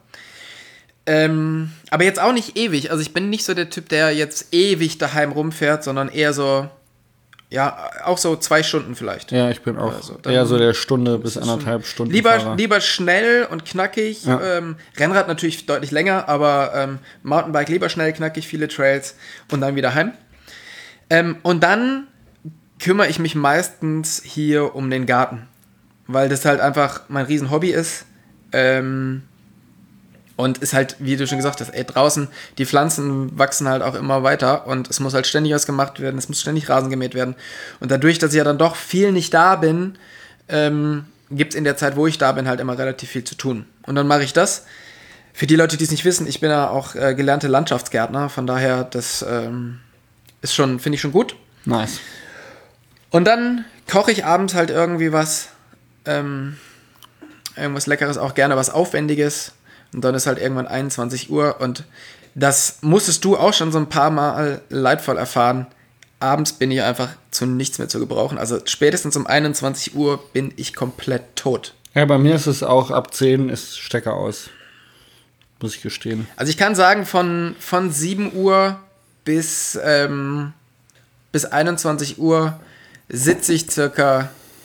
Speaker 3: Ähm, aber jetzt auch nicht ewig. Also ich bin nicht so der Typ, der jetzt ewig daheim rumfährt, sondern eher so, ja, auch so zwei Stunden vielleicht.
Speaker 2: Ja, ich bin auch
Speaker 3: Also, dann
Speaker 2: eher so der Stunde bis
Speaker 3: ist es
Speaker 2: anderthalb Stunden
Speaker 3: Lieber,
Speaker 2: Fahrer.
Speaker 3: lieber schnell und knackig.
Speaker 2: Ja.
Speaker 3: Ähm, Rennrad natürlich deutlich länger, aber ähm, Mountainbike lieber schnell, knackig, viele Trails und dann wieder heim. Ähm, und dann kümmere ich mich meistens hier um den Garten, weil das halt einfach mein Riesenhobby ist. Ähm, und ist halt, wie du schon gesagt hast, ey, draußen, die Pflanzen wachsen halt auch immer weiter und es muss halt ständig was gemacht werden, es muss ständig Rasen gemäht werden. Und dadurch, dass ich ja dann doch viel nicht da bin, ähm, gibt es in der Zeit, wo ich da bin, halt immer relativ viel zu tun. Und dann mache ich das. Für die Leute, die es nicht wissen, ich bin ja auch äh, gelernte Landschaftsgärtner, von daher, das ähm, ist schon, finde ich schon gut.
Speaker 2: Nice.
Speaker 3: Und dann koche ich abends halt irgendwie was, ähm, irgendwas Leckeres, auch gerne was Aufwendiges. Und dann ist halt irgendwann einundzwanzig Uhr und das musstest du auch schon so ein paar Mal leidvoll erfahren. Abends bin ich einfach zu nichts mehr zu gebrauchen. Also spätestens um einundzwanzig Uhr bin ich komplett tot.
Speaker 2: Ja, bei mir ist es auch ab zehn ist Stecker aus. Muss ich gestehen.
Speaker 3: Also ich kann sagen, von, von sieben Uhr bis, ähm, bis einundzwanzig Uhr sitze ich circa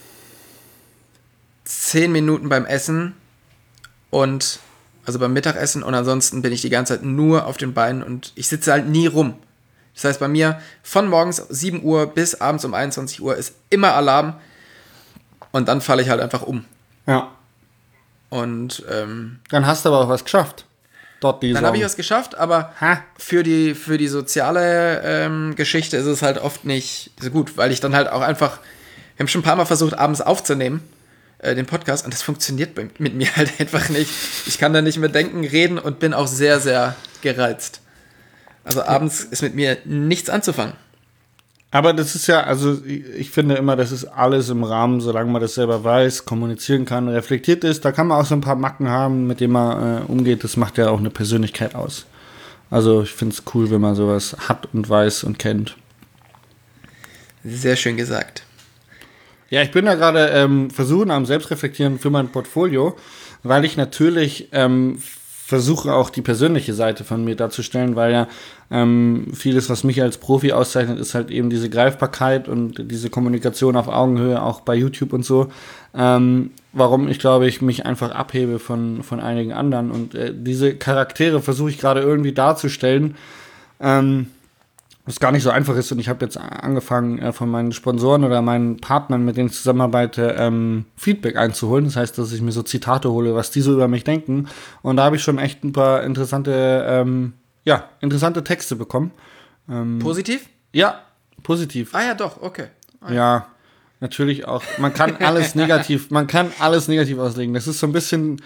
Speaker 3: zehn Minuten beim Essen und also beim Mittagessen und ansonsten bin ich die ganze Zeit nur auf den Beinen und ich sitze halt nie rum. Das heißt, bei mir von morgens sieben Uhr bis abends um einundzwanzig Uhr ist immer Alarm und dann falle ich halt einfach um.
Speaker 2: Ja.
Speaker 3: Und ähm,
Speaker 2: Dann hast du aber auch was geschafft. Dort die
Speaker 3: dann habe ich was geschafft, aber
Speaker 2: Ha.
Speaker 3: für die, für die soziale ähm, Geschichte ist es halt oft nicht so gut, weil ich dann halt auch einfach, wir haben schon ein paar Mal versucht, abends aufzunehmen, äh, den Podcast, und das funktioniert bei, mit mir halt einfach nicht. Ich kann da nicht mehr denken, reden und bin auch sehr, sehr gereizt. Also abends ist mit mir nichts anzufangen.
Speaker 2: Aber das ist ja, also ich, ich finde immer, das ist alles im Rahmen, solange man das selber weiß, kommunizieren kann, reflektiert ist. Da kann man auch so ein paar Macken haben, mit denen man äh, umgeht. Das macht ja auch eine Persönlichkeit aus. Also ich finde es cool, wenn man sowas hat und weiß und kennt.
Speaker 3: Sehr schön gesagt.
Speaker 2: Ja, ich bin da gerade ähm, versuchen am Selbstreflektieren für mein Portfolio, weil ich natürlich ähm, versuche auch die persönliche Seite von mir darzustellen, weil ja ähm, vieles, was mich als Profi auszeichnet, ist halt eben diese Greifbarkeit und diese Kommunikation auf Augenhöhe, auch bei YouTube und so. Ähm, warum ich glaube, ich mich einfach abhebe von, von einigen anderen. Und äh, diese Charaktere versuche ich gerade irgendwie darzustellen, ähm, was gar nicht so einfach ist. Und ich habe jetzt angefangen, äh, von meinen Sponsoren oder meinen Partnern, mit denen ich zusammenarbeite, ähm, Feedback einzuholen. Das heißt, dass ich mir so Zitate hole, was die so über mich denken. Und da habe ich schon echt ein paar interessante, ähm, ja, interessante Texte bekommen. Ähm,
Speaker 3: Positiv?
Speaker 2: ja, positiv.
Speaker 3: Ah ja, doch, okay.
Speaker 2: Ja, natürlich auch. Man kann alles negativ, man kann alles negativ auslegen. Das ist so ein bisschen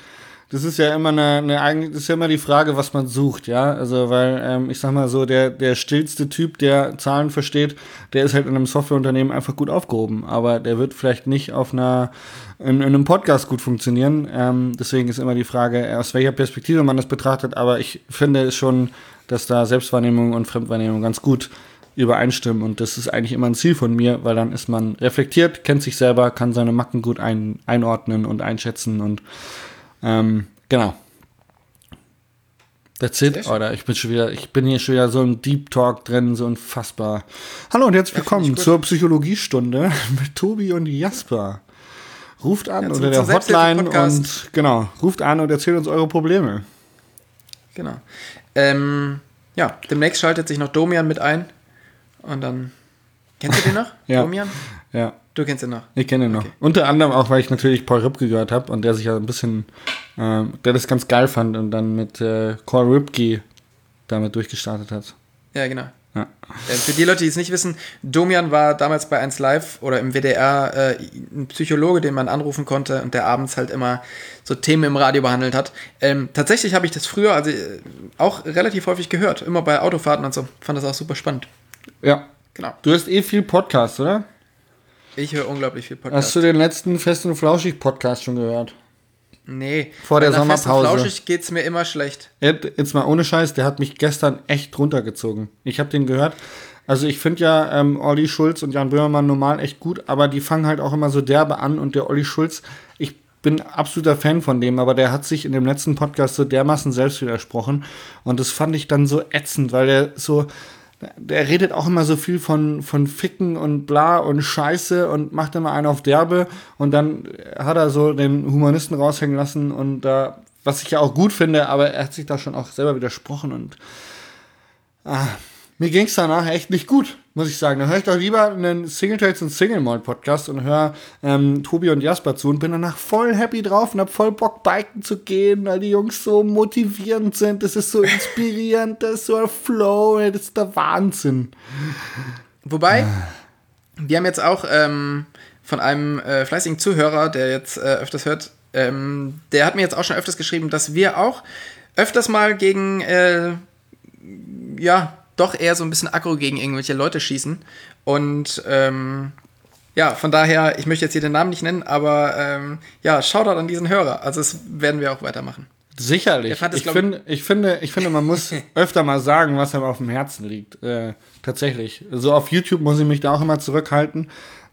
Speaker 2: das ist ja immer eine, eine eigentlich, das ist ja immer die Frage, was man sucht, ja. Also, weil, ähm, ich sag mal so, der, der stillste Typ, der Zahlen versteht, der ist halt in einem Softwareunternehmen einfach gut aufgehoben. Aber der wird vielleicht nicht auf einer, in, in einem Podcast gut funktionieren. Ähm, deswegen ist immer die Frage, aus welcher Perspektive man das betrachtet. Aber ich finde schon, dass da Selbstwahrnehmung und Fremdwahrnehmung ganz gut übereinstimmen. Und das ist eigentlich immer ein Ziel von mir, weil dann ist man reflektiert, kennt sich selber, kann seine Macken gut ein, einordnen und einschätzen und Ähm, genau. That's it. Oder ich bin schon wieder, ich bin hier schon wieder so im Deep Talk drin, so unfassbar. Hallo und herzlich willkommen zur Psychologiestunde mit Tobi und Jasper. Ruft an ja, unter der Hotline und genau, ruft an und erzählt uns eure Probleme.
Speaker 3: Genau. Ähm, ja, demnächst schaltet sich noch Domian mit ein und dann kennst du den noch?
Speaker 2: Ja.
Speaker 3: Domian?
Speaker 2: Ja.
Speaker 3: Du kennst ihn noch?
Speaker 2: Ich kenne ihn noch.
Speaker 3: Okay.
Speaker 2: Unter anderem auch, weil ich natürlich Paul Ripke gehört habe und der sich ja ein bisschen, äh, der das ganz geil fand und dann mit äh, Paul Ripke damit durchgestartet hat.
Speaker 3: Ja, genau.
Speaker 2: Ja.
Speaker 3: Äh, für die Leute, die es nicht wissen, Domian war damals bei eins Live oder im W D R äh, ein Psychologe, den man anrufen konnte und der abends halt immer so Themen im Radio behandelt hat. Ähm, tatsächlich habe ich das früher also äh, auch relativ häufig gehört, immer bei Autofahrten und so. Fand das auch super spannend.
Speaker 2: Ja.
Speaker 3: Genau.
Speaker 2: Du hast eh viel Podcast, oder?
Speaker 3: Ich höre unglaublich viel Podcast.
Speaker 2: Hast du den letzten Fest und Flauschig Podcast schon gehört?
Speaker 3: Nee.
Speaker 2: Vor der Sommerpause.
Speaker 3: Fest und Flauschig geht's mir immer schlecht.
Speaker 2: Jetzt mal ohne Scheiß, der hat mich gestern echt runtergezogen. Ich habe den gehört. Also ich finde ja ähm, Olli Schulz und Jan Böhmermann normal echt gut, aber die fangen halt auch immer so derbe an und der Olli Schulz, ich bin absoluter Fan von dem, aber der hat sich in dem letzten Podcast so dermaßen selbst widersprochen und das fand ich dann so ätzend, weil der so... Der redet auch immer so viel von, von Ficken und bla und Scheiße und macht immer einen auf Derbe und dann hat er so den Humanisten raushängen lassen und da, äh, was ich ja auch gut finde, aber er hat sich da schon auch selber widersprochen und ah, mir ging es danach echt nicht gut, muss ich sagen. Da höre ich doch lieber einen Single Tales und Single Malt Podcast und höre ähm, Tobi und Jasper zu und bin danach voll happy drauf und hab voll Bock, biken zu gehen, weil die Jungs so motivierend sind. Das ist so inspirierend, das ist so ein Flow, das ist der Wahnsinn.
Speaker 3: Wobei, wir haben jetzt auch ähm, von einem äh, fleißigen Zuhörer, der jetzt äh, öfters hört, ähm, der hat mir jetzt auch schon öfters geschrieben, dass wir auch öfters mal gegen, äh, ja, doch eher so ein bisschen aggro gegen irgendwelche Leute schießen. Und ähm, ja, von daher, ich möchte jetzt hier den Namen nicht nennen, aber ähm, ja, Shoutout an diesen Hörer. Also das werden wir auch weitermachen.
Speaker 2: Sicherlich.
Speaker 3: Es,
Speaker 2: ich, find, ich, finde, ich finde, man muss öfter mal sagen, was einem auf dem Herzen liegt. Äh, tatsächlich. So auf YouTube muss ich mich da auch immer zurückhalten.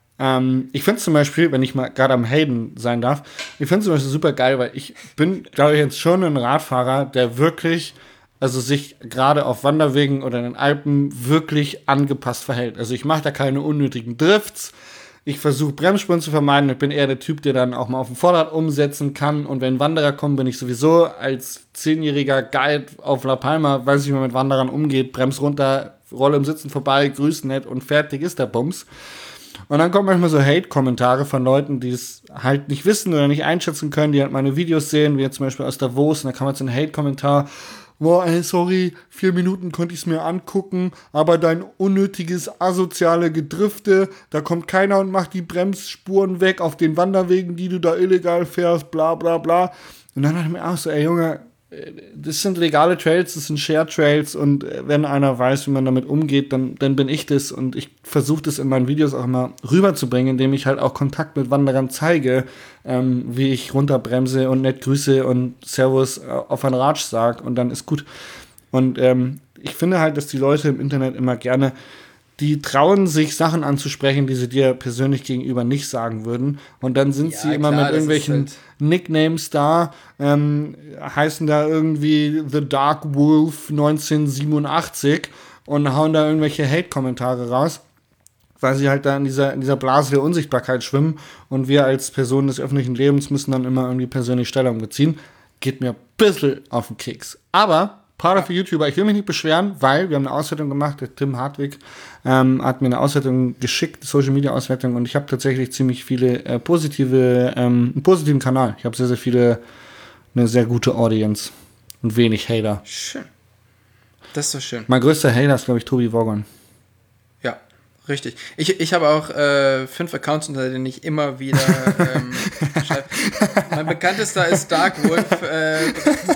Speaker 2: Ähm, ich finde zum Beispiel, wenn ich mal gerade am Hayden sein darf, ich finde zum Beispiel super geil, weil ich bin, glaube ich, jetzt schon ein Radfahrer, der wirklich... also sich gerade auf Wanderwegen oder in den Alpen wirklich angepasst verhält. Also ich mache da keine unnötigen Drifts. Ich versuche Bremsspuren zu vermeiden. Ich bin eher der Typ, der dann auch mal auf dem Vorderrad umsetzen kann. Und wenn Wanderer kommen, bin ich sowieso als zehnjähriger Guide auf La Palma, weiß ich, wie man mit Wanderern umgeht. Brems runter, Rolle im Sitzen vorbei, grüß nett und fertig ist der Bums. Und dann kommen manchmal so Hate-Kommentare von Leuten, die es halt nicht wissen oder nicht einschätzen können, die halt meine Videos sehen, wie jetzt zum Beispiel aus Davos. Und da kam jetzt so ein Hate-Kommentar: Boah, ey, sorry, vier Minuten konnte ich es mir angucken, aber dein unnötiges, asoziale Gedrifte, da kommt keiner und macht die Bremsspuren weg auf den Wanderwegen, die du da illegal fährst, bla bla bla. Und dann dachte ich mir auch so, ey Junge, das sind legale Trails, das sind Share Trails und wenn einer weiß, wie man damit umgeht, dann, dann bin ich das und ich versuche das in meinen Videos auch immer rüberzubringen, indem ich halt auch Kontakt mit Wanderern zeige, ähm, wie ich runterbremse und nett grüße und Servus auf ein Ratsch sag und dann ist gut. Und ähm, ich finde halt, dass die Leute im Internet immer gerne, die trauen sich Sachen anzusprechen, die sie dir persönlich gegenüber nicht sagen würden. Und dann sind ja, sie immer klar, mit irgendwelchen halt Nicknames da, ähm, heißen da irgendwie The Dark Wolf neunzehnhundertsiebenundachtzig und hauen da irgendwelche Hate-Kommentare raus, weil sie halt da in dieser, in dieser Blase der Unsichtbarkeit schwimmen. Und wir als Personen des öffentlichen Lebens müssen dann immer irgendwie persönlich Stellung beziehen. Geht mir ein bisschen auf den Keks. Aber Part of the YouTuber, ich will mich nicht beschweren, weil wir haben eine Auswertung gemacht, der Tim Hartwig ähm, hat mir eine Auswertung geschickt, Social Media Auswertung, und ich habe tatsächlich ziemlich viele äh, positive, ähm, einen positiven Kanal. Ich habe sehr, sehr viele, eine sehr gute Audience und wenig Hater.
Speaker 3: Schön. Das ist so schön.
Speaker 2: Mein größter Hater ist, glaube ich, Tobi Wogon.
Speaker 3: Ja, Richtig. Ich, ich habe auch äh, fünf Accounts, unter denen ich immer wieder ähm, schreibe. Mein bekanntester ist Darkwolf. Äh, ja,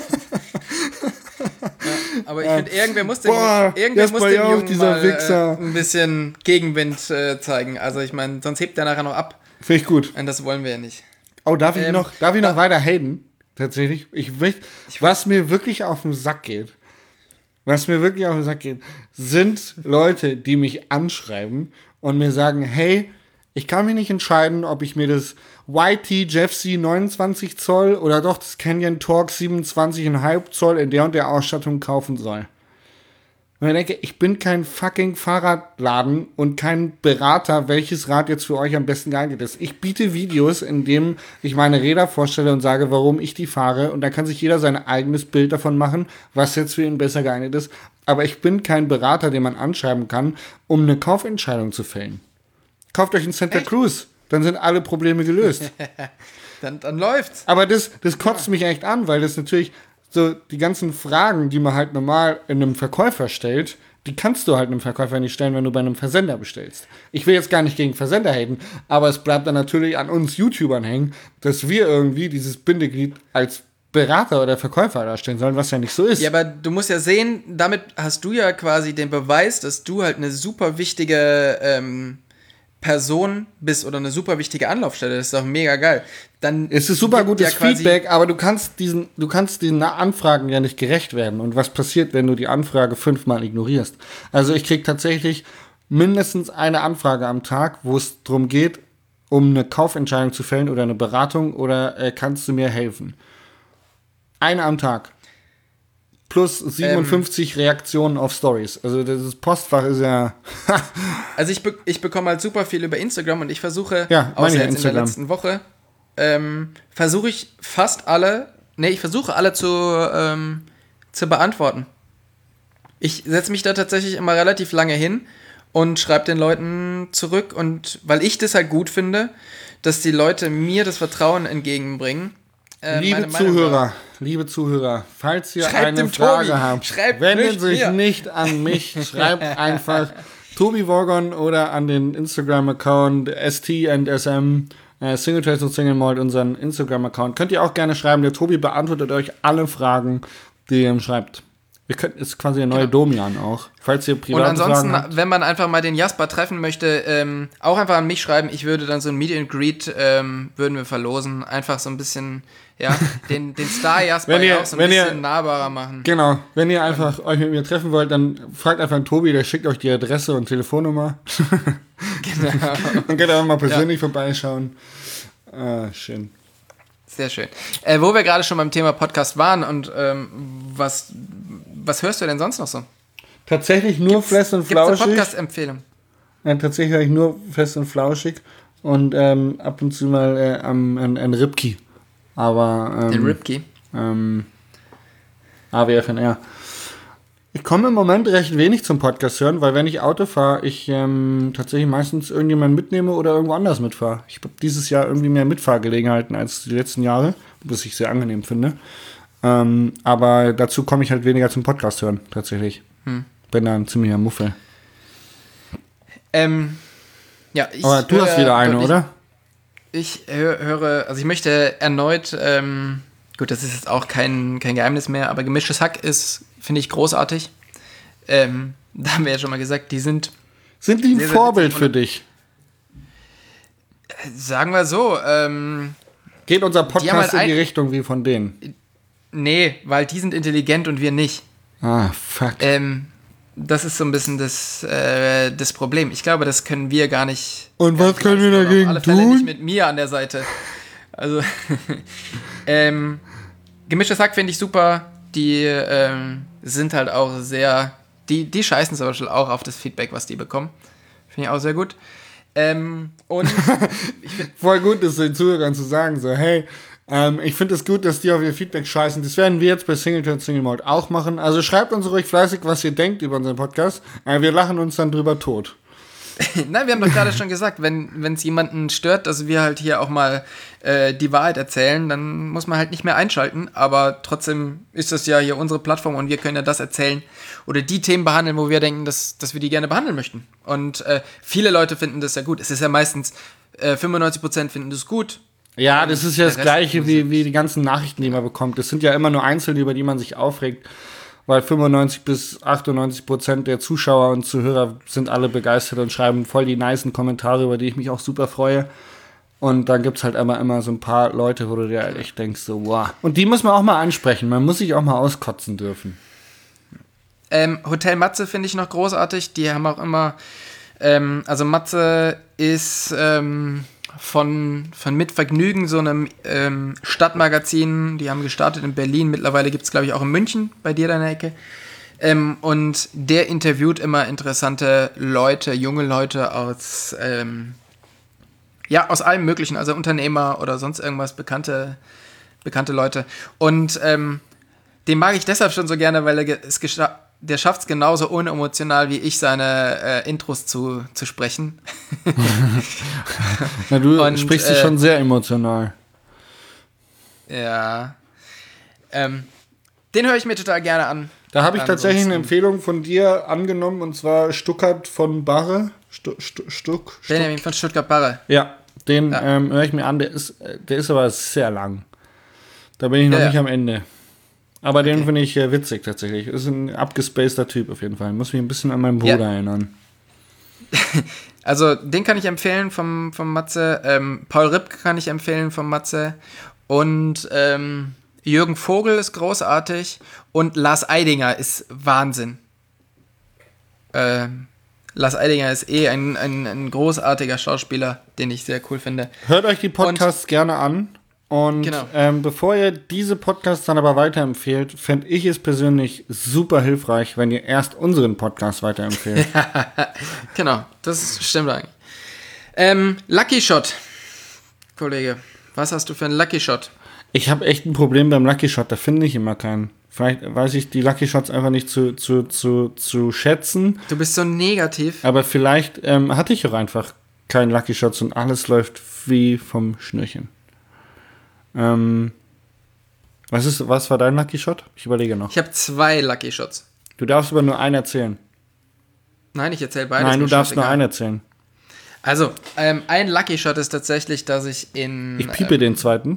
Speaker 3: aber ich
Speaker 2: Ja.
Speaker 3: finde, irgendwer muss dem,
Speaker 2: Boah,
Speaker 3: irgendwer
Speaker 2: jetzt
Speaker 3: muss
Speaker 2: bei
Speaker 3: dem
Speaker 2: auch
Speaker 3: Jungen
Speaker 2: dieser
Speaker 3: mal
Speaker 2: Wichser.
Speaker 3: äh, ein bisschen Gegenwind äh, zeigen. Also ich meine, sonst hebt der nachher noch ab.
Speaker 2: Finde ich gut.
Speaker 3: Und das wollen wir ja nicht.
Speaker 2: Oh, darf ich
Speaker 3: Ähm,
Speaker 2: noch, darf ich noch weiter haten? Tatsächlich. Ich will, was mir wirklich auf den Sack geht, was mir wirklich auf den Sack geht, sind Leute, die mich anschreiben und mir sagen, hey, ich kann mich nicht entscheiden, ob ich mir das Y T Jeff C neunundzwanzig Zoll oder doch das Canyon Torque siebenundzwanzig Komma fünf Zoll in der und der Ausstattung kaufen soll. Und ich denke, ich bin kein fucking Fahrradladen und kein Berater, welches Rad jetzt für euch am besten geeignet ist. Ich biete Videos, in denen ich meine Räder vorstelle und sage, warum ich die fahre. Und da kann sich jeder sein eigenes Bild davon machen, was jetzt für ihn besser geeignet ist. Aber ich bin kein Berater, den man anschreiben kann, um eine Kaufentscheidung zu fällen. Kauft euch einen Santa
Speaker 3: Echt?
Speaker 2: Cruz, dann sind alle Probleme gelöst.
Speaker 3: Dann, dann läuft's.
Speaker 2: Aber das, das kotzt mich echt an, weil das natürlich so die ganzen Fragen, die man halt normal in einem Verkäufer stellt, die kannst du halt einem Verkäufer nicht stellen, wenn du bei einem Versender bestellst. Ich will jetzt gar nicht gegen Versender haten, aber es bleibt dann natürlich an uns YouTubern hängen, dass wir irgendwie dieses Bindeglied als Berater oder Verkäufer darstellen sollen, was ja nicht so ist.
Speaker 3: Ja, aber du musst ja sehen, damit hast du ja quasi den Beweis, dass du halt eine super wichtige ähm, Person bist oder eine super wichtige Anlaufstelle. Das ist doch mega geil. Dann
Speaker 2: Es ist super
Speaker 3: gibt
Speaker 2: gutes
Speaker 3: ja quasi-
Speaker 2: Feedback, aber du kannst diesen, du kannst diesen Anfragen ja nicht gerecht werden. Und was passiert, wenn du die Anfrage fünfmal ignorierst? Also ich krieg tatsächlich mindestens eine Anfrage am Tag, wo es darum geht, um eine Kaufentscheidung zu fällen oder eine Beratung oder äh, kannst du mir helfen? Eine am Tag. Plus siebenundfünfzig ähm, Reaktionen auf Stories. Also das Postfach ist ja...
Speaker 3: Also ich, be- ich bekomme halt super viel über Instagram und ich versuche,
Speaker 2: Ja, meine
Speaker 3: außer
Speaker 2: ich
Speaker 3: jetzt in
Speaker 2: Instagram.
Speaker 3: der letzten Woche, ähm, versuche ich fast alle, nee, ich versuche alle zu, ähm, zu beantworten. Ich setze mich da tatsächlich immer relativ lange hin und schreibe den Leuten zurück und weil ich das halt gut finde, dass die Leute mir das Vertrauen entgegenbringen. Äh,
Speaker 2: Liebe
Speaker 3: meine Meinung
Speaker 2: Zuhörer,
Speaker 3: war-
Speaker 2: liebe Zuhörer, falls ihr
Speaker 3: Schreibt
Speaker 2: eine
Speaker 3: dem
Speaker 2: Frage
Speaker 3: Tobi,
Speaker 2: habt,
Speaker 3: schreibt
Speaker 2: wendet
Speaker 3: nicht
Speaker 2: sich
Speaker 3: mir.
Speaker 2: nicht an mich, schreibt einfach Tobi Worgon oder an den Instagram-Account S T and S M, äh, Single Trace und Single Malt, unseren Instagram-Account. Könnt ihr auch gerne schreiben, der Tobi beantwortet euch alle Fragen, die ihr ihm schreibt. Wir können, ist quasi der neue
Speaker 3: Genau.
Speaker 2: Domian auch, falls ihr
Speaker 3: Und
Speaker 2: private
Speaker 3: ansonsten,
Speaker 2: Fragen habt.
Speaker 3: wenn man einfach mal den Jasper treffen möchte, ähm, auch einfach an mich schreiben. Ich würde dann so ein Meet and Greet ähm, würden wir verlosen. Einfach so ein bisschen, ja, den, den Star Jasper
Speaker 2: Wenn ihr-
Speaker 3: ja auch so ein
Speaker 2: wenn ihr-
Speaker 3: bisschen nahbarer machen.
Speaker 2: Genau, wenn ihr einfach euch mit mir treffen wollt, dann fragt einfach einen Tobi, der schickt euch die Adresse und Telefonnummer.
Speaker 3: Genau.
Speaker 2: Dann könnt ihr auch mal persönlich vorbeischauen. Ah, schön.
Speaker 3: Sehr schön. Äh, wo wir gerade schon beim Thema Podcast waren und ähm, was, was hörst du denn sonst noch so?
Speaker 2: Tatsächlich nur fest und
Speaker 3: Gibt es eine
Speaker 2: flauschig.
Speaker 3: Podcast-Empfehlung?
Speaker 2: Ja, tatsächlich höre ich nur fest und flauschig und ähm, ab und zu mal äh, am- ein, ein Ripkey. Aber ähm,
Speaker 3: Den Ripkey?
Speaker 2: ähm, A W F N R. Ich komme im Moment recht wenig zum Podcast hören, weil wenn ich Auto fahre, ich ähm, tatsächlich meistens irgendjemanden mitnehme oder irgendwo anders mitfahre. Ich habe dieses Jahr irgendwie mehr Mitfahrgelegenheiten als die letzten Jahre, was ich sehr angenehm finde. Ähm, aber dazu komme ich halt weniger zum Podcast hören, tatsächlich.
Speaker 3: Hm.
Speaker 2: Bin da ein ziemlicher Muffel.
Speaker 3: Ähm, ja, ich
Speaker 2: Aber du
Speaker 3: höre
Speaker 2: hast wieder eine,
Speaker 3: deutlich-
Speaker 2: oder?
Speaker 3: Ich hö- höre, also ich möchte erneut, ähm, gut, das ist jetzt auch kein, kein Geheimnis mehr, aber Gemischtes Hack ist, finde ich, großartig. Ähm, da haben wir ja schon mal gesagt, die sind,
Speaker 2: Sind die ein
Speaker 3: Sehr, sehr
Speaker 2: Vorbild
Speaker 3: witzig
Speaker 2: für
Speaker 3: und-
Speaker 2: dich?
Speaker 3: sagen wir so, ähm,
Speaker 2: Geht unser
Speaker 3: Die haben
Speaker 2: Podcast
Speaker 3: halt
Speaker 2: in die
Speaker 3: ein-
Speaker 2: Richtung wie von denen?
Speaker 3: nee, weil die sind intelligent und wir nicht.
Speaker 2: Ah, fuck.
Speaker 3: Ähm, das ist so ein bisschen das, äh, das Problem. Ich glaube, das können wir gar nicht.
Speaker 2: Und
Speaker 3: gar
Speaker 2: was
Speaker 3: nicht
Speaker 2: können wir
Speaker 3: leisten, oder
Speaker 2: dagegen
Speaker 3: auf alle Fälle
Speaker 2: tun?
Speaker 3: nicht mit mir an der Seite. Also, ähm, Gemischtes Hack finde ich super. Die ähm, sind halt auch sehr. Die, die scheißen zum Beispiel auch auf das Feedback, was die bekommen. Finde ich auch sehr gut. Ähm, und
Speaker 2: Voll gut, das den Zuhörern zu sagen, so, hey, ähm, ich finde es gut, dass die auf ihr Feedback scheißen. Das werden wir jetzt bei Singleton Single Malt auch machen. Also schreibt uns ruhig fleißig, was ihr denkt über unseren Podcast. Äh, wir lachen uns dann drüber tot.
Speaker 3: Nein, wir haben doch gerade schon gesagt, wenn es jemanden stört, dass wir halt hier auch mal äh, die Wahrheit erzählen, dann muss man halt nicht mehr einschalten, aber trotzdem ist das ja hier unsere Plattform und wir können ja das erzählen oder die Themen behandeln, wo wir denken, dass, dass wir die gerne behandeln möchten. Und äh, viele Leute finden das ja gut. Es ist ja meistens, äh, fünfundneunzig Prozent finden das gut.
Speaker 2: Ja, das ist ja das Gleiche wie, wie die ganzen Nachrichten, die man bekommt. Das sind ja immer nur Einzelne, über die man sich aufregt. Weil fünfundneunzig bis achtundneunzig Prozent der Zuschauer und Zuhörer sind alle begeistert und schreiben voll die nicen Kommentare, über die ich mich auch super freue. Und dann gibt's halt immer, immer so ein paar Leute, wo du dir halt echt denkst, so wow. Und die muss man auch mal ansprechen. Man muss sich auch mal auskotzen dürfen.
Speaker 3: Ähm, Hotel Matze finde ich noch großartig. Die haben auch immer, ähm, also Matze ist ähm, von, von Mit Vergnügen, so einem ähm, Stadtmagazin. Die haben gestartet in Berlin. Mittlerweile gibt es, glaube ich, auch in München, bei dir da in der Ecke. Ähm, und der interviewt immer interessante Leute, junge Leute aus, ähm, ja, aus allem Möglichen. Also Unternehmer oder sonst irgendwas, bekannte, bekannte Leute. Und ähm, den mag ich deshalb schon so gerne, weil er es geschafft der schafft es genauso unemotional wie ich, seine äh, Intros zu, zu sprechen.
Speaker 2: Na, du
Speaker 3: Und,
Speaker 2: sprichst
Speaker 3: äh,
Speaker 2: dich schon sehr emotional.
Speaker 3: Ja. Ähm, den höre ich mir total gerne an.
Speaker 2: Da habe ich tatsächlich eine
Speaker 3: Ansonsten-
Speaker 2: Empfehlung von dir angenommen, und zwar Stuckert von Barre. Stu, Stu, Stuck, Stuck.
Speaker 3: Benjamin von Stuttgart-Barre.
Speaker 2: Ja, den
Speaker 3: Ja.
Speaker 2: ähm, höre ich mir an. Der ist, der ist aber sehr lang. Da bin ich noch
Speaker 3: Ja,
Speaker 2: nicht
Speaker 3: ja.
Speaker 2: am Ende. Aber den
Speaker 3: Okay.
Speaker 2: finde ich äh, witzig tatsächlich. Ist ein abgespaceder Typ auf jeden Fall. Muss mich ein bisschen an meinen Bruder
Speaker 3: Ja.
Speaker 2: erinnern.
Speaker 3: Also, den kann ich empfehlen vom, vom Matze. Ähm, Paul Ripp kann ich empfehlen vom Matze. Und ähm, Jürgen Vogel ist großartig. Und Lars Eidinger ist Wahnsinn. Ähm, Lars Eidinger ist eh ein, ein, ein großartiger Schauspieler, den ich sehr cool finde.
Speaker 2: Hört euch die Podcasts gerne an. Und
Speaker 3: Genau.
Speaker 2: ähm, bevor ihr diese Podcasts dann aber weiterempfehlt, fände ich es persönlich super hilfreich, wenn ihr erst unseren Podcast weiterempfehlt.
Speaker 3: Genau, das stimmt eigentlich. Ähm, Lucky Shot, Kollege. Was hast du für einen Lucky Shot?
Speaker 2: Ich habe echt ein Problem beim Lucky Shot, da finde ich immer keinen. Vielleicht weiß ich die Lucky Shots einfach nicht zu, zu, zu, zu schätzen,
Speaker 3: Du bist so negativ.
Speaker 2: aber vielleicht ähm, hatte ich auch einfach keinen Lucky Shots und alles läuft wie vom Schnürchen. Ähm, was ist, was war dein Lucky Shot? Ich überlege noch.
Speaker 3: Ich habe zwei Lucky Shots.
Speaker 2: Du darfst aber nur einen erzählen.
Speaker 3: Nein, ich erzähle beides.
Speaker 2: Nein, du
Speaker 3: mir
Speaker 2: darfst nur
Speaker 3: scheißegal.
Speaker 2: einen erzählen.
Speaker 3: Also, ähm, ein Lucky Shot ist tatsächlich, dass ich in
Speaker 2: Ich piepe
Speaker 3: ähm,
Speaker 2: den zweiten.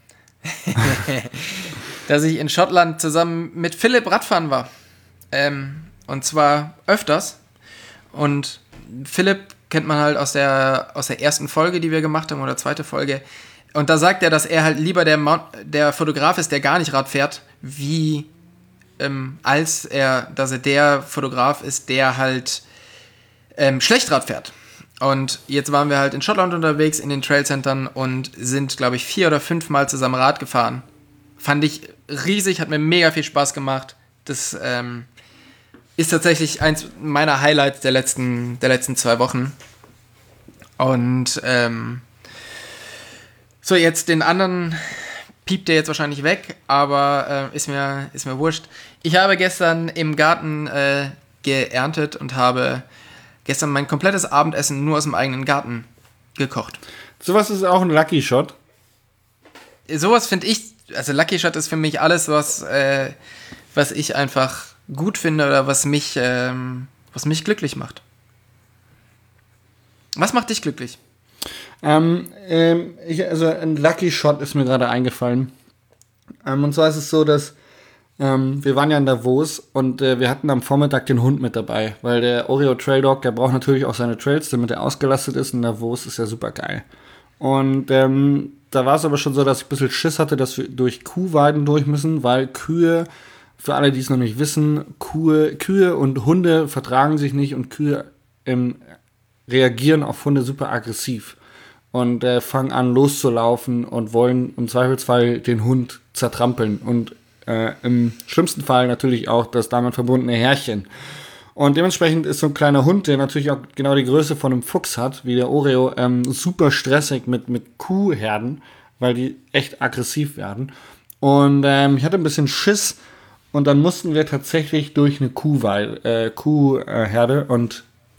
Speaker 3: dass ich in Schottland zusammen mit Philipp Radfahren war. Ähm, und zwar öfters. Und Philipp kennt man halt aus der, aus der ersten Folge, die wir gemacht haben, oder zweite Folge. Und da sagt er, dass er halt lieber der, Mount, der Fotograf ist, der gar nicht Rad fährt, wie ähm, als er, dass er der Fotograf ist, der halt ähm, schlecht Rad fährt. Und jetzt waren wir halt in Schottland unterwegs, in den Trailcentern und sind, glaube ich, vier oder fünf Mal zusammen Rad gefahren. Fand ich riesig, hat mir mega viel Spaß gemacht. Das ähm, ist tatsächlich eins meiner Highlights der letzten, der letzten zwei Wochen. Und ähm, so, jetzt den anderen piept der jetzt wahrscheinlich weg, aber äh, ist, mir, ist mir wurscht. Ich habe gestern im Garten äh, geerntet und habe gestern mein komplettes Abendessen nur aus dem eigenen Garten gekocht.
Speaker 2: Sowas ist auch ein Lucky Shot.
Speaker 3: Sowas finde ich, also Lucky Shot ist für mich alles, was, äh, was ich einfach gut finde oder was mich, ähm, was mich glücklich macht. Was macht dich glücklich?
Speaker 2: Ähm, ähm, ich, also ein Lucky Shot ist mir gerade eingefallen. Ähm, und zwar ist es so, dass ähm, wir waren ja in Davos und äh, wir hatten am Vormittag den Hund mit dabei, weil der Oreo Trail Dog, der braucht natürlich auch seine Trails, damit er ausgelastet ist, und Davos ist ja super geil. Und ähm, da war es aber schon so, dass ich ein bisschen Schiss hatte, dass wir durch Kuhweiden durch müssen, weil Kühe, für alle, die es noch nicht wissen, Kühe, Kühe und Hunde vertragen sich nicht und Kühe ähm, reagieren auf Hunde super aggressiv und äh, fangen an loszulaufen und wollen im Zweifelsfall den Hund zertrampeln und äh, im schlimmsten Fall natürlich auch das damit verbundene Härchen. Und dementsprechend ist so ein kleiner Hund, der natürlich auch genau die Größe von einem Fuchs hat, wie der Oreo, ähm, super stressig mit, mit Kuhherden, weil die echt aggressiv werden. Und ähm, ich hatte ein bisschen Schiss und dann mussten wir tatsächlich durch eine Kuhweide, äh, Kuhherde und die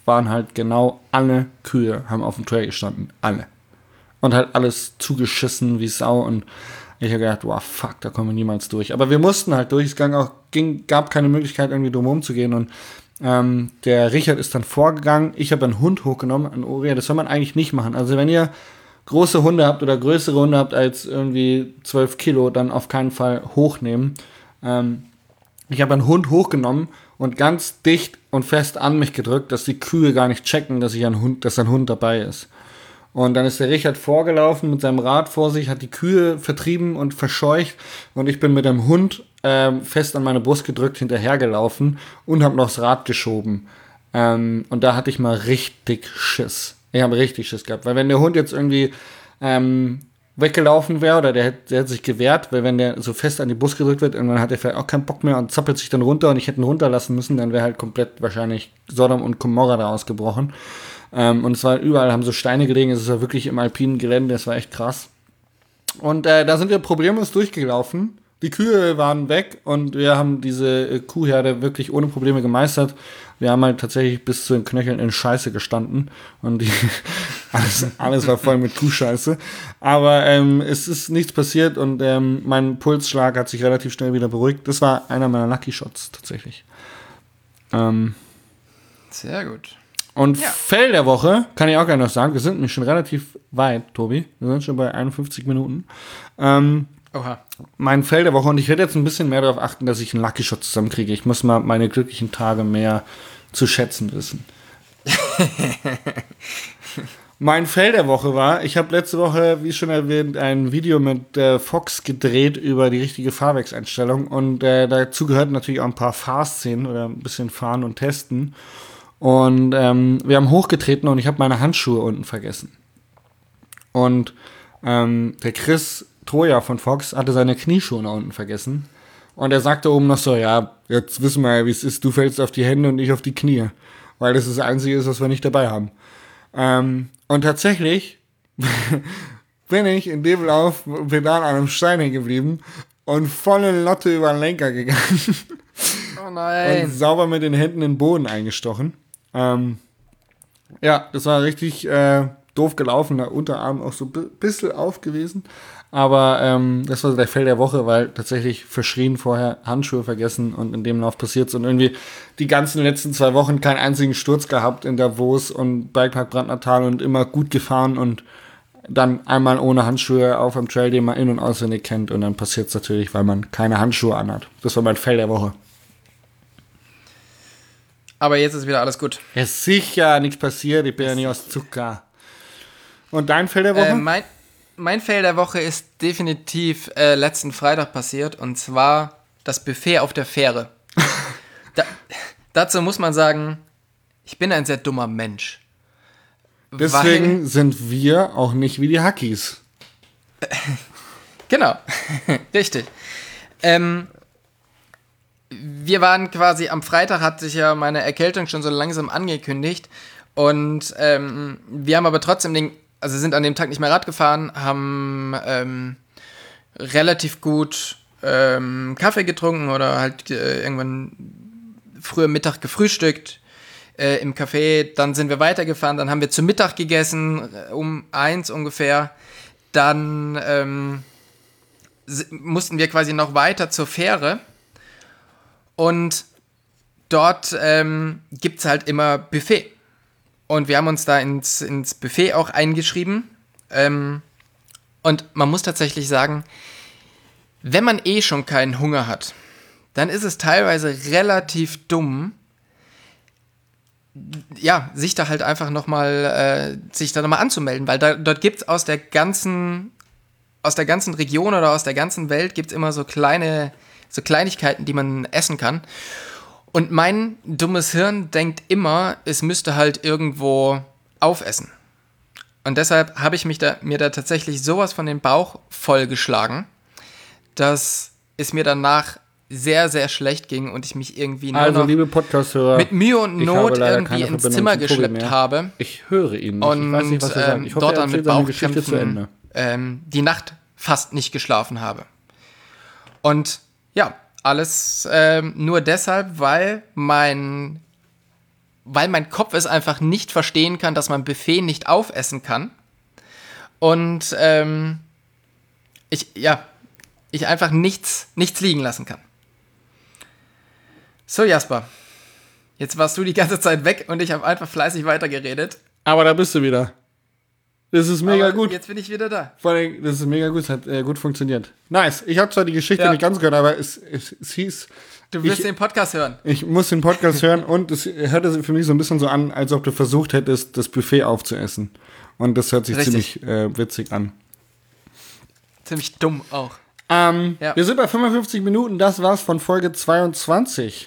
Speaker 2: waren halt genau alle Kühe, haben auf dem Trail gestanden. Alle. Und halt alles zugeschissen wie Sau. Und ich habe gedacht, wow, fuck, da kommen wir niemals durch. Aber wir mussten halt durch. Es ging auch, ging, gab keine Möglichkeit, irgendwie drumherum zu gehen. Und ähm, der Richard ist dann vorgegangen. Ich habe einen Hund hochgenommen, einen Oria. Das soll man eigentlich nicht machen. Also wenn ihr große Hunde habt oder größere Hunde habt als irgendwie zwölf Kilo, dann auf keinen Fall hochnehmen. Ähm, ich habe einen Hund hochgenommen und ganz dicht und fest an mich gedrückt, dass die Kühe gar nicht checken, dass ich ein Hund, dass ein Hund dabei ist. Und dann ist der Richard vorgelaufen mit seinem Rad vor sich, hat die Kühe vertrieben und verscheucht und ich bin mit dem Hund ähm, fest an meine Brust gedrückt hinterhergelaufen und habe noch das Rad geschoben. Ähm, und da hatte ich mal richtig Schiss. Ich habe richtig Schiss gehabt, weil wenn der Hund jetzt irgendwie ähm, weggelaufen wäre oder der, der hätte sich gewehrt, weil wenn der so fest an die Brust gedrückt wird, irgendwann hat er vielleicht auch keinen Bock mehr und zappelt sich dann runter und ich hätte ihn runterlassen müssen, dann wäre halt komplett wahrscheinlich Sodom und Gomorra da ausgebrochen. Ähm, und es war überall, haben so Steine gelegen, es ist ja wirklich im alpinen Gelände, das war echt krass. Und äh, da sind wir problemlos durchgelaufen. Die Kühe waren weg und wir haben diese äh, Kuhherde wirklich ohne Probleme gemeistert. Wir haben halt tatsächlich bis zu den Knöcheln in Scheiße gestanden und die, alles, alles war voll mit Kuhscheiße. Aber ähm, es ist nichts passiert und ähm, mein Pulsschlag hat sich relativ schnell wieder beruhigt. Das war einer meiner Lucky Shots tatsächlich. Ähm,
Speaker 3: Sehr gut.
Speaker 2: Und
Speaker 3: Ja.
Speaker 2: Fail der Woche, kann ich auch gerne noch sagen, wir sind nämlich schon relativ weit, Tobi. Wir sind schon bei einundfünfzig Minuten. Ähm,
Speaker 3: Oha.
Speaker 2: mein Fail der Woche, und ich werde jetzt ein bisschen mehr darauf achten, dass ich einen Lucky Shot zusammenkriege. Ich muss mal meine glücklichen Tage mehr zu schätzen wissen. Mein Fail der Woche war, ich habe letzte Woche, wie schon erwähnt, ein Video mit äh, Fox gedreht über die richtige Fahrwerkseinstellung. Und äh, dazu gehörten natürlich auch ein paar Fahrszenen oder ein bisschen fahren und testen. Und ähm, wir haben hochgetreten und ich habe meine Handschuhe unten vergessen. Und ähm, der Chris Troja von Fox hatte seine Knieschuhe nach unten vergessen. Und er sagte oben noch so, ja, jetzt wissen wir ja, wie es ist, du fällst auf die Hände und ich auf die Knie. Weil das das Einzige ist, was wir nicht dabei haben. Ähm, und tatsächlich bin ich in dem Lauf pedal an einem Stein hängen geblieben und volle Lotte über den Lenker gegangen.
Speaker 3: Oh nein.
Speaker 2: Und sauber mit den Händen in den Boden eingestochen. Ähm, ja, das war richtig äh, doof gelaufen, der Unterarm auch so ein b- bisschen auf gewesen. Aber ähm, das war der Fail der Woche, weil tatsächlich verschrien vorher Handschuhe vergessen und in dem Lauf passiert's und irgendwie die ganzen letzten zwei Wochen keinen einzigen Sturz gehabt in Davos und Bikepark Brandnertal und immer gut gefahren und dann einmal ohne Handschuhe auf dem Trail, den man in- und auswendig kennt und dann passiert's natürlich, weil man keine Handschuhe anhat. Das war mein Fail der Woche.
Speaker 3: Aber jetzt ist wieder alles gut.
Speaker 2: Ja, sicher, nichts passiert, ich bin ja nicht aus Zucker. Und dein Fail der Woche?
Speaker 3: Äh, mein, mein Fail der Woche ist definitiv äh, letzten Freitag passiert und zwar das Buffet auf der Fähre. da, dazu muss man sagen, ich bin ein sehr dummer Mensch.
Speaker 2: Deswegen
Speaker 3: Weil,
Speaker 2: sind wir auch nicht wie die Hackies.
Speaker 3: genau, richtig. Ähm, wir waren quasi, am Freitag hat sich ja meine Erkältung schon so langsam angekündigt und ähm, wir haben aber trotzdem den, also sind an dem Tag nicht mehr Rad gefahren, haben ähm, relativ gut ähm, Kaffee getrunken oder halt äh, irgendwann früher Mittag gefrühstückt äh, im Café, dann sind wir weitergefahren, dann haben wir zu Mittag gegessen, äh, um eins ungefähr, dann ähm, s- mussten wir quasi noch weiter zur Fähre. Und dort ähm, gibt es halt immer Buffet. Und wir haben uns da ins, ins Buffet auch eingeschrieben. Ähm, und man muss tatsächlich sagen, wenn man eh schon keinen Hunger hat, dann ist es teilweise relativ dumm, ja, sich da halt einfach nochmal, äh, sich da nochmal anzumelden. Weil da, dort gibt es aus der ganzen, aus der ganzen Region oder aus der ganzen Welt gibt es immer so kleine... so Kleinigkeiten, die man essen kann. Und mein dummes Hirn denkt immer, es müsste halt irgendwo aufessen. Und deshalb habe ich mich da, mir da tatsächlich sowas von den Bauch vollgeschlagen, dass es mir danach sehr, sehr schlecht ging und ich mich irgendwie nur
Speaker 2: Also,
Speaker 3: noch
Speaker 2: liebe Podcast-Hörer,
Speaker 3: mit Mühe und
Speaker 2: ich
Speaker 3: Not
Speaker 2: habe leider
Speaker 3: irgendwie
Speaker 2: keine
Speaker 3: ins
Speaker 2: Verbindung
Speaker 3: Zimmer
Speaker 2: zu Tobi
Speaker 3: geschleppt
Speaker 2: mehr.
Speaker 3: habe.
Speaker 2: Ich höre ihn nicht.
Speaker 3: Und
Speaker 2: ich weiß nicht, was er sagt.
Speaker 3: ähm,
Speaker 2: Ich hoffe,
Speaker 3: dort
Speaker 2: er
Speaker 3: dann mit
Speaker 2: erzählt seine Geschichte zu Ende.
Speaker 3: Bauchkrämpfen ähm, die Nacht fast nicht geschlafen habe. Und ja, alles ähm, nur deshalb, weil mein weil mein Kopf es einfach nicht verstehen kann, dass man Buffet nicht aufessen kann. Und ähm, ich, ja, ich einfach nichts, nichts liegen lassen kann. So, Jasper, jetzt warst du die ganze Zeit weg und ich habe einfach fleißig weitergeredet.
Speaker 2: Aber da bist du wieder. Das ist mega
Speaker 3: Aber
Speaker 2: gut.
Speaker 3: Jetzt bin ich wieder da.
Speaker 2: Vor allem, das ist mega gut, es hat äh, gut funktioniert. Nice. Ich habe zwar die Geschichte
Speaker 3: Ja.
Speaker 2: nicht ganz gehört, aber es, es, es hieß...
Speaker 3: Du wirst
Speaker 2: ich,
Speaker 3: den Podcast hören.
Speaker 2: Ich muss den Podcast hören und es hörte für mich so ein bisschen so an, als ob du versucht hättest, das Buffet aufzuessen. Und das hört sich
Speaker 3: Richtig.
Speaker 2: ziemlich äh, witzig an.
Speaker 3: Ziemlich dumm auch.
Speaker 2: Ähm,
Speaker 3: Ja.
Speaker 2: Wir sind bei fünfundfünfzig Minuten, das war's von Folge zweiundzwanzig.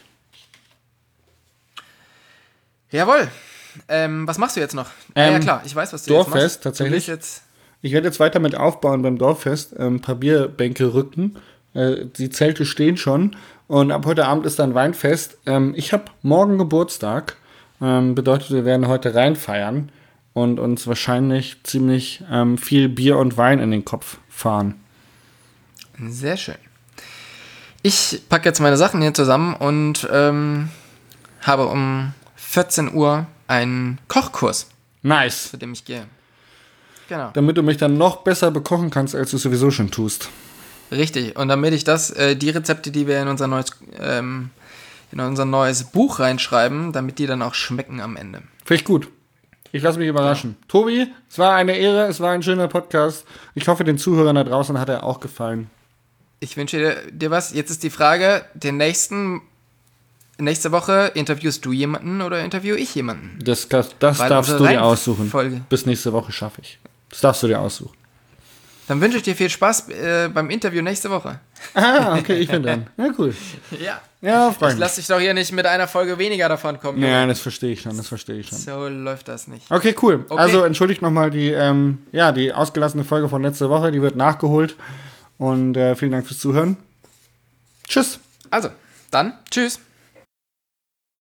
Speaker 3: Jawohl. Ähm, was machst du jetzt noch?
Speaker 2: Ähm,
Speaker 3: ja klar, ich weiß, was du
Speaker 2: Dorffest,
Speaker 3: jetzt machst.
Speaker 2: tatsächlich.
Speaker 3: Du bist jetzt
Speaker 2: Ich werde jetzt weiter mit aufbauen beim Dorffest, ähm, ein paar Bierbänke rücken. Äh, die Zelte stehen schon. Und ab heute Abend ist dann Weinfest. Ähm, ich habe morgen Geburtstag. Ähm, bedeutet, wir werden heute reinfeiern und uns wahrscheinlich ziemlich ähm, viel Bier und Wein in den Kopf fahren.
Speaker 3: sehr schön. Ich packe jetzt meine Sachen hier zusammen und ähm, habe um vierzehn Uhr einen Kochkurs,
Speaker 2: Nice.
Speaker 3: zu dem ich gehe. Genau.
Speaker 2: Damit du mich dann noch besser bekochen kannst, als du sowieso schon tust.
Speaker 3: Richtig. Und damit ich das, äh, die Rezepte, die wir in unser neues, ähm, in unser neues Buch reinschreiben, damit die dann auch schmecken am Ende.
Speaker 2: Finde ich gut. Ich lasse mich überraschen. Ja. Tobi, es war eine Ehre, es war ein schöner Podcast. Ich hoffe, den Zuhörern da draußen hat er auch gefallen.
Speaker 3: Ich wünsche dir, dir was. Jetzt ist die Frage, den nächsten, nächste Woche interviewst du jemanden oder interviewe ich jemanden?
Speaker 2: Das, das, das
Speaker 3: Weil
Speaker 2: darfst du
Speaker 3: unsere
Speaker 2: dir aussuchen.
Speaker 3: Reihenfolge.
Speaker 2: Bis nächste Woche schaffe ich. Das darfst du dir aussuchen.
Speaker 3: Dann wünsche ich dir viel Spaß äh, beim Interview nächste Woche.
Speaker 2: Ah, okay, ich bin dran. Ja, cool.
Speaker 3: Ja.
Speaker 2: Ja,
Speaker 3: Ich
Speaker 2: Freunde.
Speaker 3: lass dich doch hier nicht mit einer Folge weniger davon kommen.
Speaker 2: Ja, das verstehe ich schon, das verstehe ich schon.
Speaker 3: So läuft das nicht.
Speaker 2: Okay, cool.
Speaker 3: Okay.
Speaker 2: Also entschuldigt nochmal die, ähm, ja, die ausgelassene Folge von letzter Woche, die wird nachgeholt. Und äh, vielen Dank fürs Zuhören. Tschüss.
Speaker 3: Also, dann, tschüss.